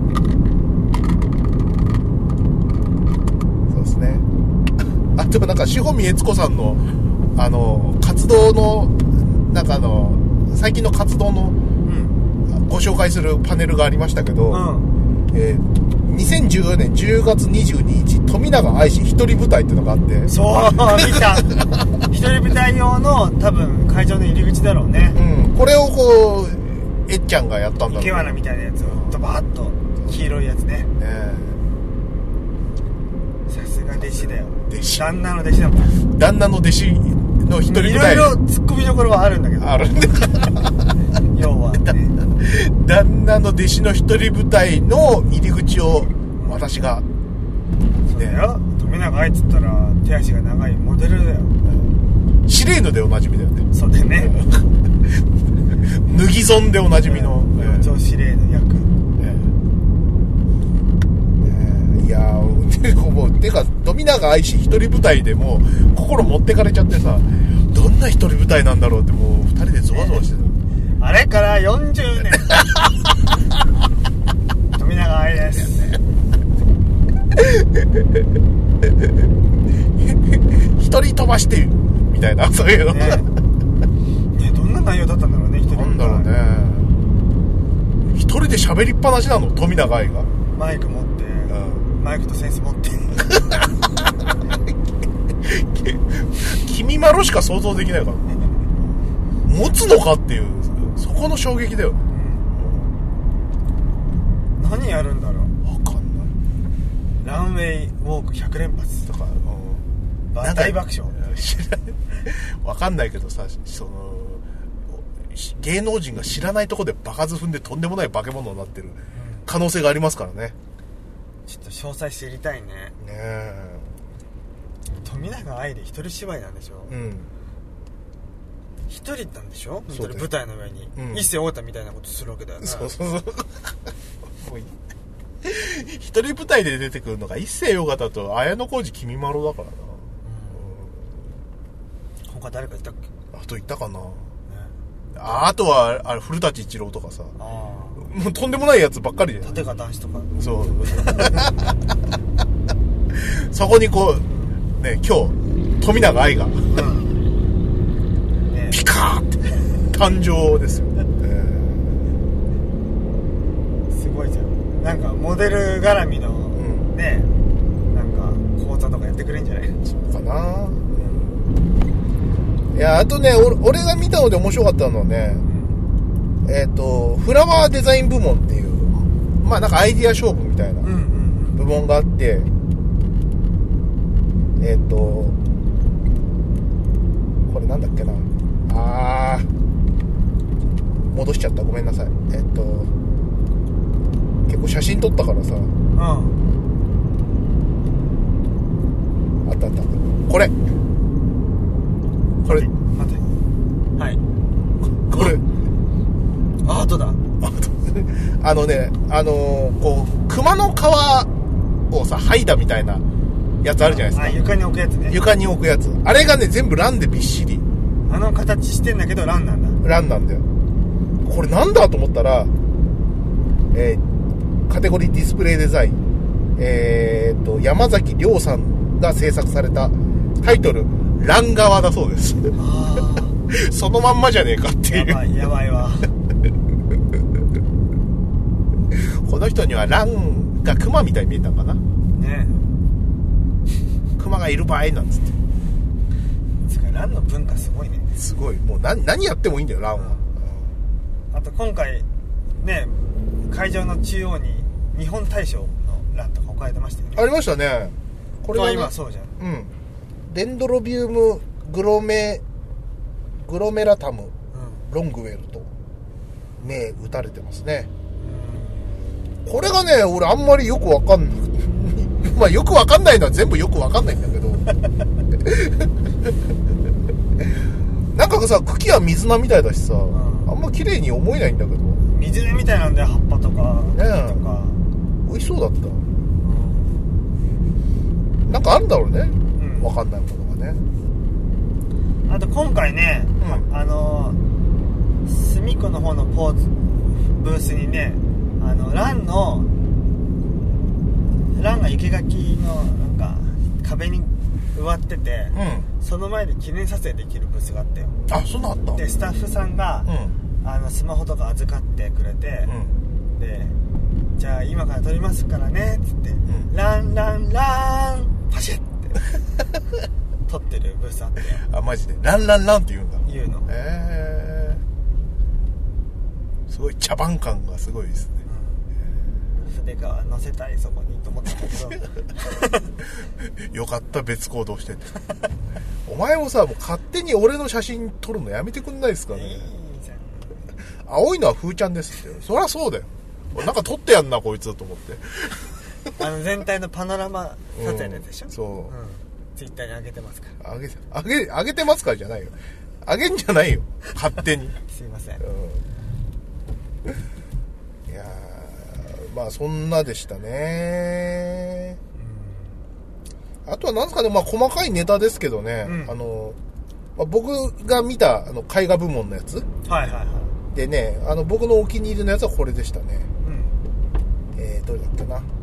そうですね。あとなんか志保見悦子さんのあの活動のなんかあの最近の活動の、うん、ご紹介するパネルがありましたけど、うん、えーにせんじゅうよねんじゅうがつにじゅうににち富永愛し一人舞台ってのがあって、 そう見た一人舞台用の多分会場の入り口だろうね、 うん、これをこうえっちゃんがやったんだろう、ね、 池原みたいなやつをドバーッと黄色いやつね、さすが弟子だよ、弟子、旦那の弟子だもん、 旦那の弟子の一人舞台、 いろいろツッコミどころはあるんだけど、 あるんだ要は、ね、 旦那の弟子の一人舞台の入り口を私が、 そうだよ、富永愛っつったら手足が長いモデルだよ、 シレーヌでおなじみだよね、 そうだよね脱ぎ損でおなじみの超シレーヌ役、 いやーもうてか富永愛し一人舞台でもう心持ってかれちゃってさ、どんな一人舞台なんだろうってもう二人でゾワゾワしてた、 あれからよんじゅうねん富永愛です一人飛ばしてみたいな、そういうの、ね、 ね、どんな内容だったんだろうね、一人なんだろうね、一人で喋りっぱなしなの、富永愛がマイク持って、うん、マイクとセンス持って君まろしか想像できないから持つのかっていう、そこの衝撃だよ、うん、 何やるんだろう、 分かんない、 ランウェイウォークひゃくれんぱつとか、うん、大爆笑分かんないけどさ、その芸能人が知らないとこで場数踏んでとんでもない化け物になってる可能性がありますからね、 ちょっと詳細知りたいね。ねえ、富永愛で一人芝居なんでしょ、うん、一人なんでしょ、舞台の上に、うん、一世太田みたいなことするわけだよね。そうそうそう一人舞台で出てくるのが一世太田と綾小路きみまろだからな、 うん、他誰かいたっけ、 あといたかな、ね、あ, あとはあれ古舘一郎とかさ、あもうとんでもないやつばっかりで、 立川談志とか、 そうそこにこうね、今日富永愛が、うんね、ピカーって誕生ですよ、えー、すごいじゃん、なんかモデル絡みの、うん、ね、なんか講座とかやってくれんじゃない？ そうかな、うん、いや、あとね、俺が見たので面白かったのはね、うん、えっ、ー、とフラワーデザイン部門っていう、まあなんかアイディア勝負みたいな部門があって、うんうんうん、えっ、ー、とこれなんだっけな、あー戻しちゃった、ごめんなさい。えっ、ー、と結構写真撮ったからさ、うん、あったあった、これこれ待って、 はい、 これアートだ、 あのね、あのー、こう熊の皮をさ剥いだみたいなやつあるじゃないですか、 あ、床に置くやつね、 床に置くやつ、あれがね全部ランでびっしり、 あの形してんだけどランなんだ、 ランなんだよ。これなんだと思ったら、えー、カテゴリーディスプレイデザイン、えー、と山崎亮さんが制作された、タイトルラン側だそうです。あそのまんまじゃねえかっていう、 やばいやばいわこの人にはランがクマみたいに見えたのかなね、クマがいる場合なんつって、 つかランの文化すごいね、 すごい、もう 何, 何やってもいいんだよランは、 うん、あと今回ね、会場の中央に日本大賞のランとか置かれてましたよね。 ありましたね。これは、ね、 今そうじゃん、 うん、デンドロビウムグロメグロメラタム、うん、ロングウェルと銘打たれてますね、うん、これがね、俺あんまりよくわかんないまあよくわかんないのは全部よくわかんないんだけどなんかさ、茎は水菜みたいだしさ、うん、あんま綺麗に思えないんだけど、 水根みたいなんだよ、葉っぱとか茎とか、 ね、美味しそうだった、うん、なんかあるんだろうね、うん、わかんないものがね。 あと今回ね、うん、あの隅っこの方のポーズブースにね、あのランのランが生垣のなんか壁に植わってて、うん、その前で記念撮影できるブースがあったよ。 あ、そうなんだ。 でスタッフさんが、うん、あのスマホとか預かってくれて、うん、でじゃあ今から撮りますからねっつって、うん、ランランランパシッって撮ってるブースあって、 あ、マジでランランランって言うんだ。 言うの。 えー、すごい茶番感がすごいですね。 筆が載せたいそこにと思ったんだけどよかった別行動しててお前もさ、もう勝手に俺の写真撮るのやめてくんないですかね。いいじゃん。青いのは風ちゃんですって。そりゃそうだよ。なんか撮ってやんなこいつと思ってあの全体のパノラマ撮影のやつでしょ、うん、 そう、うん、 ツイッターに上げてますから上げ上げ上げてますからじゃないよ、上げんじゃないよ勝手にすいません、 うん、いやまあそんなでしたね、うん、あとはなんですかね、まあ細かいネタですけどね、うん、あの、まあ、僕が見たあの絵画部門のやつ、 はいはいはいでね、あの僕のお気に入りのやつはこれでしたね、うん、えー、どれだったな、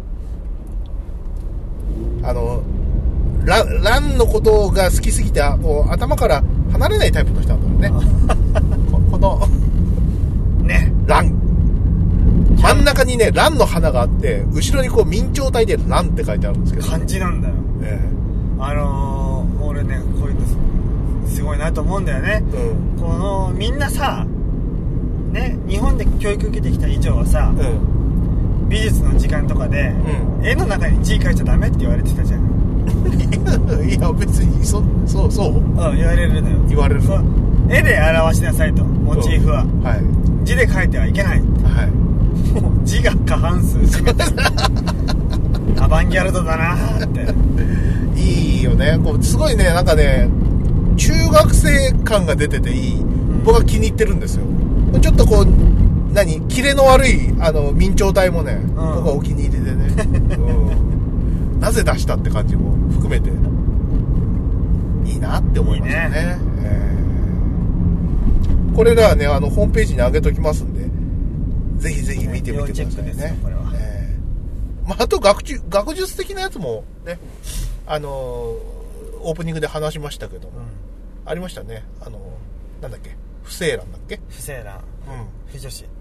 あのラン、ランのことが好きすぎてこう頭から離れないタイプの人なんだろうねこ, このねラン真ん中にねランの花があって後ろにこう明朝体でランって書いてあるんですけど、ね、 漢字なんだよ、えー、あのー、俺ねこういうのすごいなと思うんだよね、うん、このみんなさね、日本で教育受けてきた以上はさ、うん、美術の時間とかで、うん、絵の中に字書いちゃダメって言われてたじゃんいや別にそそうそう、うん、 言われるのよ。 言われるの。 絵で表しなさいと、モチーフは、うん、はい、字で書いてはいけない、はい、もう字が過半数占めてるアバンギャルドだなーっていいよね、こうすごいね、なんかね中学生感が出てていい、うん、僕は気に入ってるんですよ。ちょっとこう何キレの悪いあの明朝体もね、うん、僕はお気に入りでね、うん、なぜ出したって感じも含めていいなって思いましたね。いいね、えー、これらはねあのホームページに上げときますんでぜひぜひ見てみてくださいね。要チェックですよこれは、えーまあ、あと 学, 学術的なやつもねあのオープニングで話しましたけども、うん、ありましたね。あのなんだっけ不正欄だっけ不正欄、うん、不女子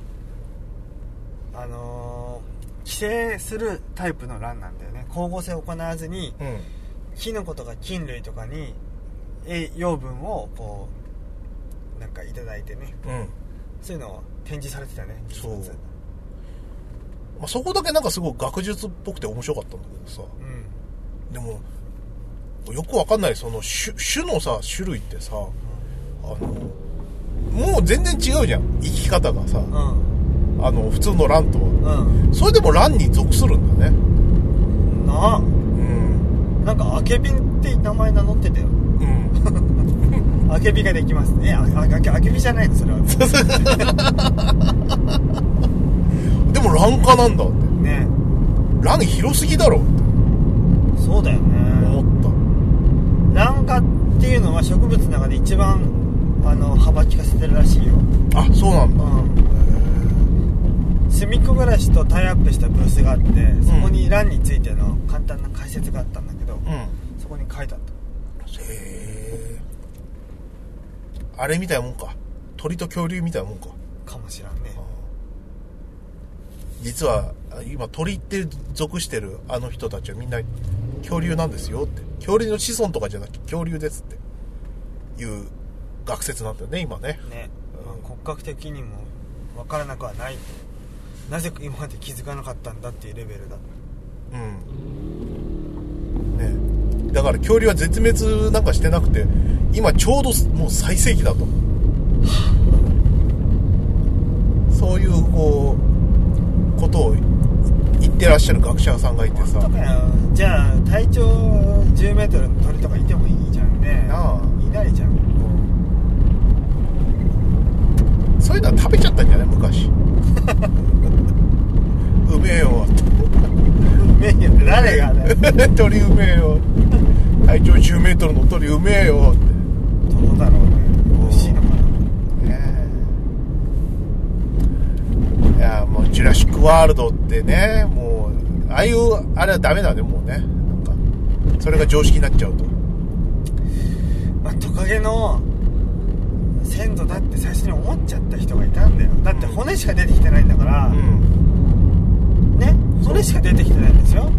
あのー、規制するタイプの欄なんだよね。光合成を行わずに、うん、キノコとか菌類とかに栄養分をこうなんかいただいてね、うん、そういうのを展示されてたね。 そう、まあ、そこだけなんかすごい学術っぽくて面白かったんだけどさ、うん、でもよくわかんないその 種, 種のさ種類ってさ、うん、あのもう全然違うじゃん生き方がさ、うん、あの普通のランとは、うん、それでもランに属するんだねなあ、うん、なんかアケビって名前名乗ってたよ、うん、アケビができますね。ああアケビじゃないのそれはでもラン科なんだってね。ラン広すぎだろってそうだよね思った。ラン科っていうのは植物の中で一番あの幅利かせてるらしいよ。 あ、そうなんだ、うん、 すみっこ暮らしとタイアップしたブースがあって、うん、そこにランについての簡単な解説があったんだけど、うん、そこに書いてあった。 へえ。あれみたいなもんか、鳥と恐竜みたいなもんかかもしらんね。 実は今鳥って属してるあの人たちはみんな恐竜なんですよって、恐竜の子孫とかじゃなくて恐竜ですっていう学説なんだよね今ね。 ね、うん、骨格的にも分からなくはない。なぜ今まで気づかなかったんだっていうレベルだ。 うん。ね、だから恐竜は絶滅なんかしてなくて、今ちょうどもう最盛期だと。そういうこうことを言ってらっしゃる学者さんがいてさ。 じゃあ体長じゅうメートルの鳥とかいてもいいじゃんね。ああ、いないじゃん。 そういうのは食べちゃったんじゃない昔うめえようめえよって誰がね鳥うめえよ体長じゅうメートルの鳥うめえよってどうだろうね。美味しいのかな、 ね、いやもうジュラシックワールドってね、もうああいうあれはダメだねもうね。なんかそれが常識になっちゃうと、 まあ、トカゲの先祖だって最初に思っちゃった人がいたんだよ。だって骨しか出てきてないんだから、うん、 それしか出てきてないんですよ。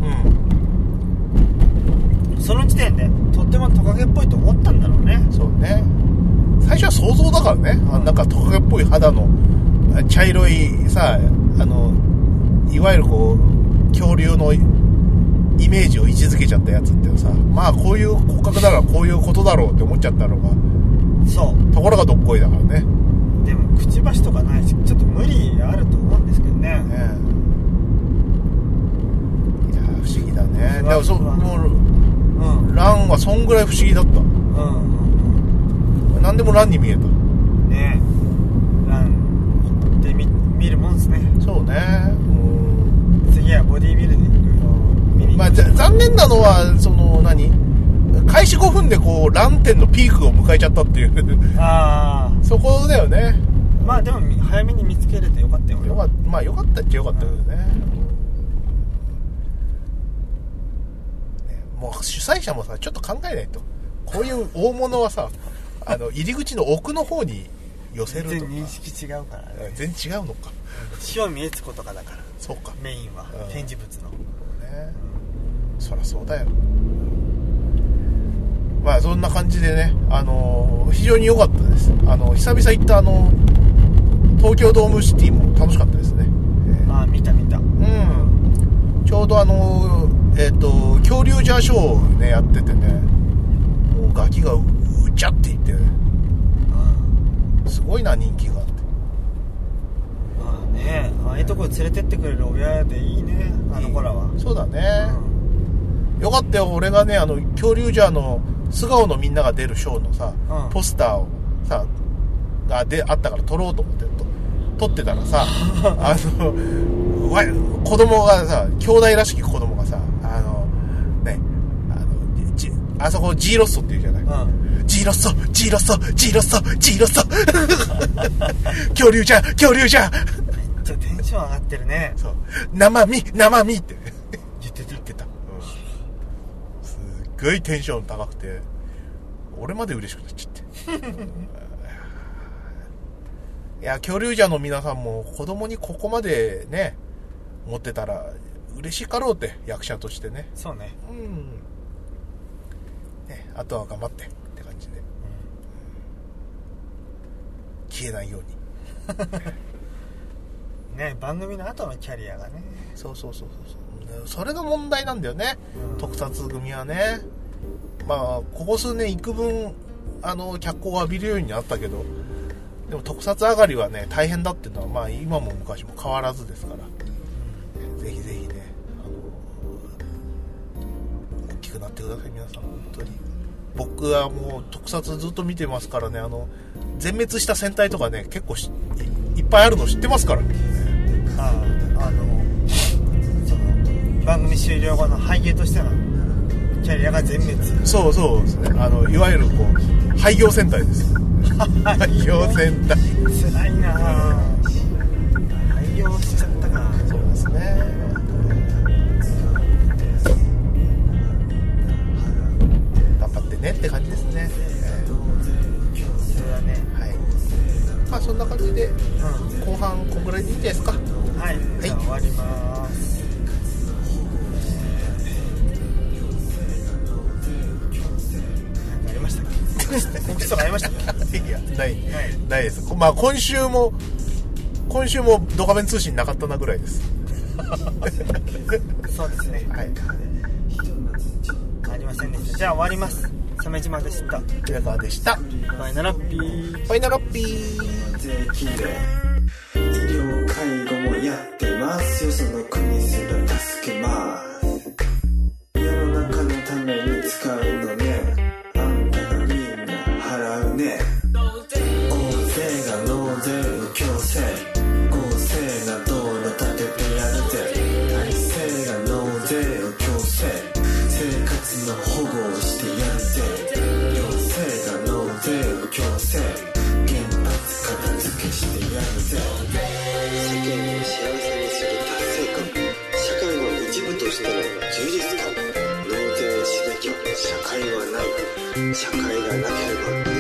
うん、その時点でとってもトカゲっぽいと思ったんだろうね。 そうね、最初は想像だからね、うん、なんかトカゲっぽい肌の茶色いさ、あのいわゆるこう恐竜のイメージを位置づけちゃったやつってさ、まあこういう骨格ならこういうことだろうって思っちゃったのが、 そうところがどっこいだからね。 でもくちばしとかないし、ちょっと無理あると思うんですけどね。ね、 いや不思議だね。でもそもう、うん、ランはそんぐらい不思議だった。うんうんうん、何でもランに見えた。 ね、ラン行ってみ見るもんですね。 そうね。 うん、次はボディービルで行く。 うん、まあ残念なのはその何？開始ごふんでこうラン店のピークを迎えちゃったっていうあそこだよね。 まあでも早めに見つけれてよかったよ。 よかまあよかったっちゃよかったけどね、うんね、もう主催者もさちょっと考えないと、こういう大物はさあの入り口の奥の方に寄せるとか全然認識違うからね。 全然違うのか。 塩見悦子とかだから。 そうか、 メインは、うん、展示物の、 ね、うん、そりゃそうだよ。まあそんな感じでね、あのー、非常に良かったです。あの久々行ったあの東京ドームシティも楽しかったですね。 えー、ああ見た見た。うん。 ちょうどあのえっ、ー、と恐竜ジャーショーをねやっててね、もうガキがうちゃっていって、うん、すごいな人気があって。 まあね、ああいうとこ連れてってくれる親でいいね、あの子らは。 そうだね。うん、よかったよ。俺がねあの恐竜ジャーの素顔のみんなが出るショーのさ、うん、ポスターをさがであったから撮ろうと思って撮ってたらさあのわ子供がさ兄弟らしき子供がさあのねあのじあそこ G ロッソって言うじゃない、うん、G ロッソ G ロッソ G ロッソ G ロッソ恐竜じゃ恐竜じゃめっちゃテンション上がってるね。 そう生身生身って言ってた言ってた、うん、すっごいテンション高くて俺まで嬉しくなっちゃっていや恐竜じゃの皆さんも子供にここまでね持ってたら嬉しかろうって役者としてね。 そうね、うんね、あとは頑張ってって感じで、うん、消えないようにね、番組の後のキャリアがね。 そうそうそうそう、それが問題なんだよね、うん、特撮組はね。まあここ数年幾分あの脚光を浴びるようになったけど、でも特撮上がりはね大変だっていうのはまあ今も昔も変わらずですから、うん、ぜひぜひねあの大きくなってください皆さん。本当に僕はもう特撮ずっと見てますからね、あの全滅した戦隊とかね結構 い, いっぱいあるの知ってますから、ね、 ああのその番組終了後の俳優としてのキャリアが全滅。 そうそうですね、あのいわゆるこう廃業戦隊です廃業戦隊つらいな廃業しちゃったか。 そうですね、頑張ってねって感じですね、えー、 そうだね。 はい、まあそんな感じで、うん、後半こんぐらいでいいんじゃないですか。 はい、はい、じゃあ終わります。告知とかありましたか？ いや、ない、はい、ないです。まあ今週も今週もドカベン通信なかったなぐらいです。 そうですね。 はい。 ありませんでした。じゃあ終わります。鮫島でした。 平川でした。 バイナラッピー。 バイナラッピー。 税金で医療介護もやってますよ。その国すら助けます。世の中のために使うのね。ね、大勢が納税の強制、公正な道路立ててやるぜ。大勢が納税を強制、生活の保護をしてやるぜ。行政が納税を強制、原発片付けしてやるぜ。世間を幸せにする達成感、社会の一部としての充実感。納税しなきゃ社会はない。社会がなければ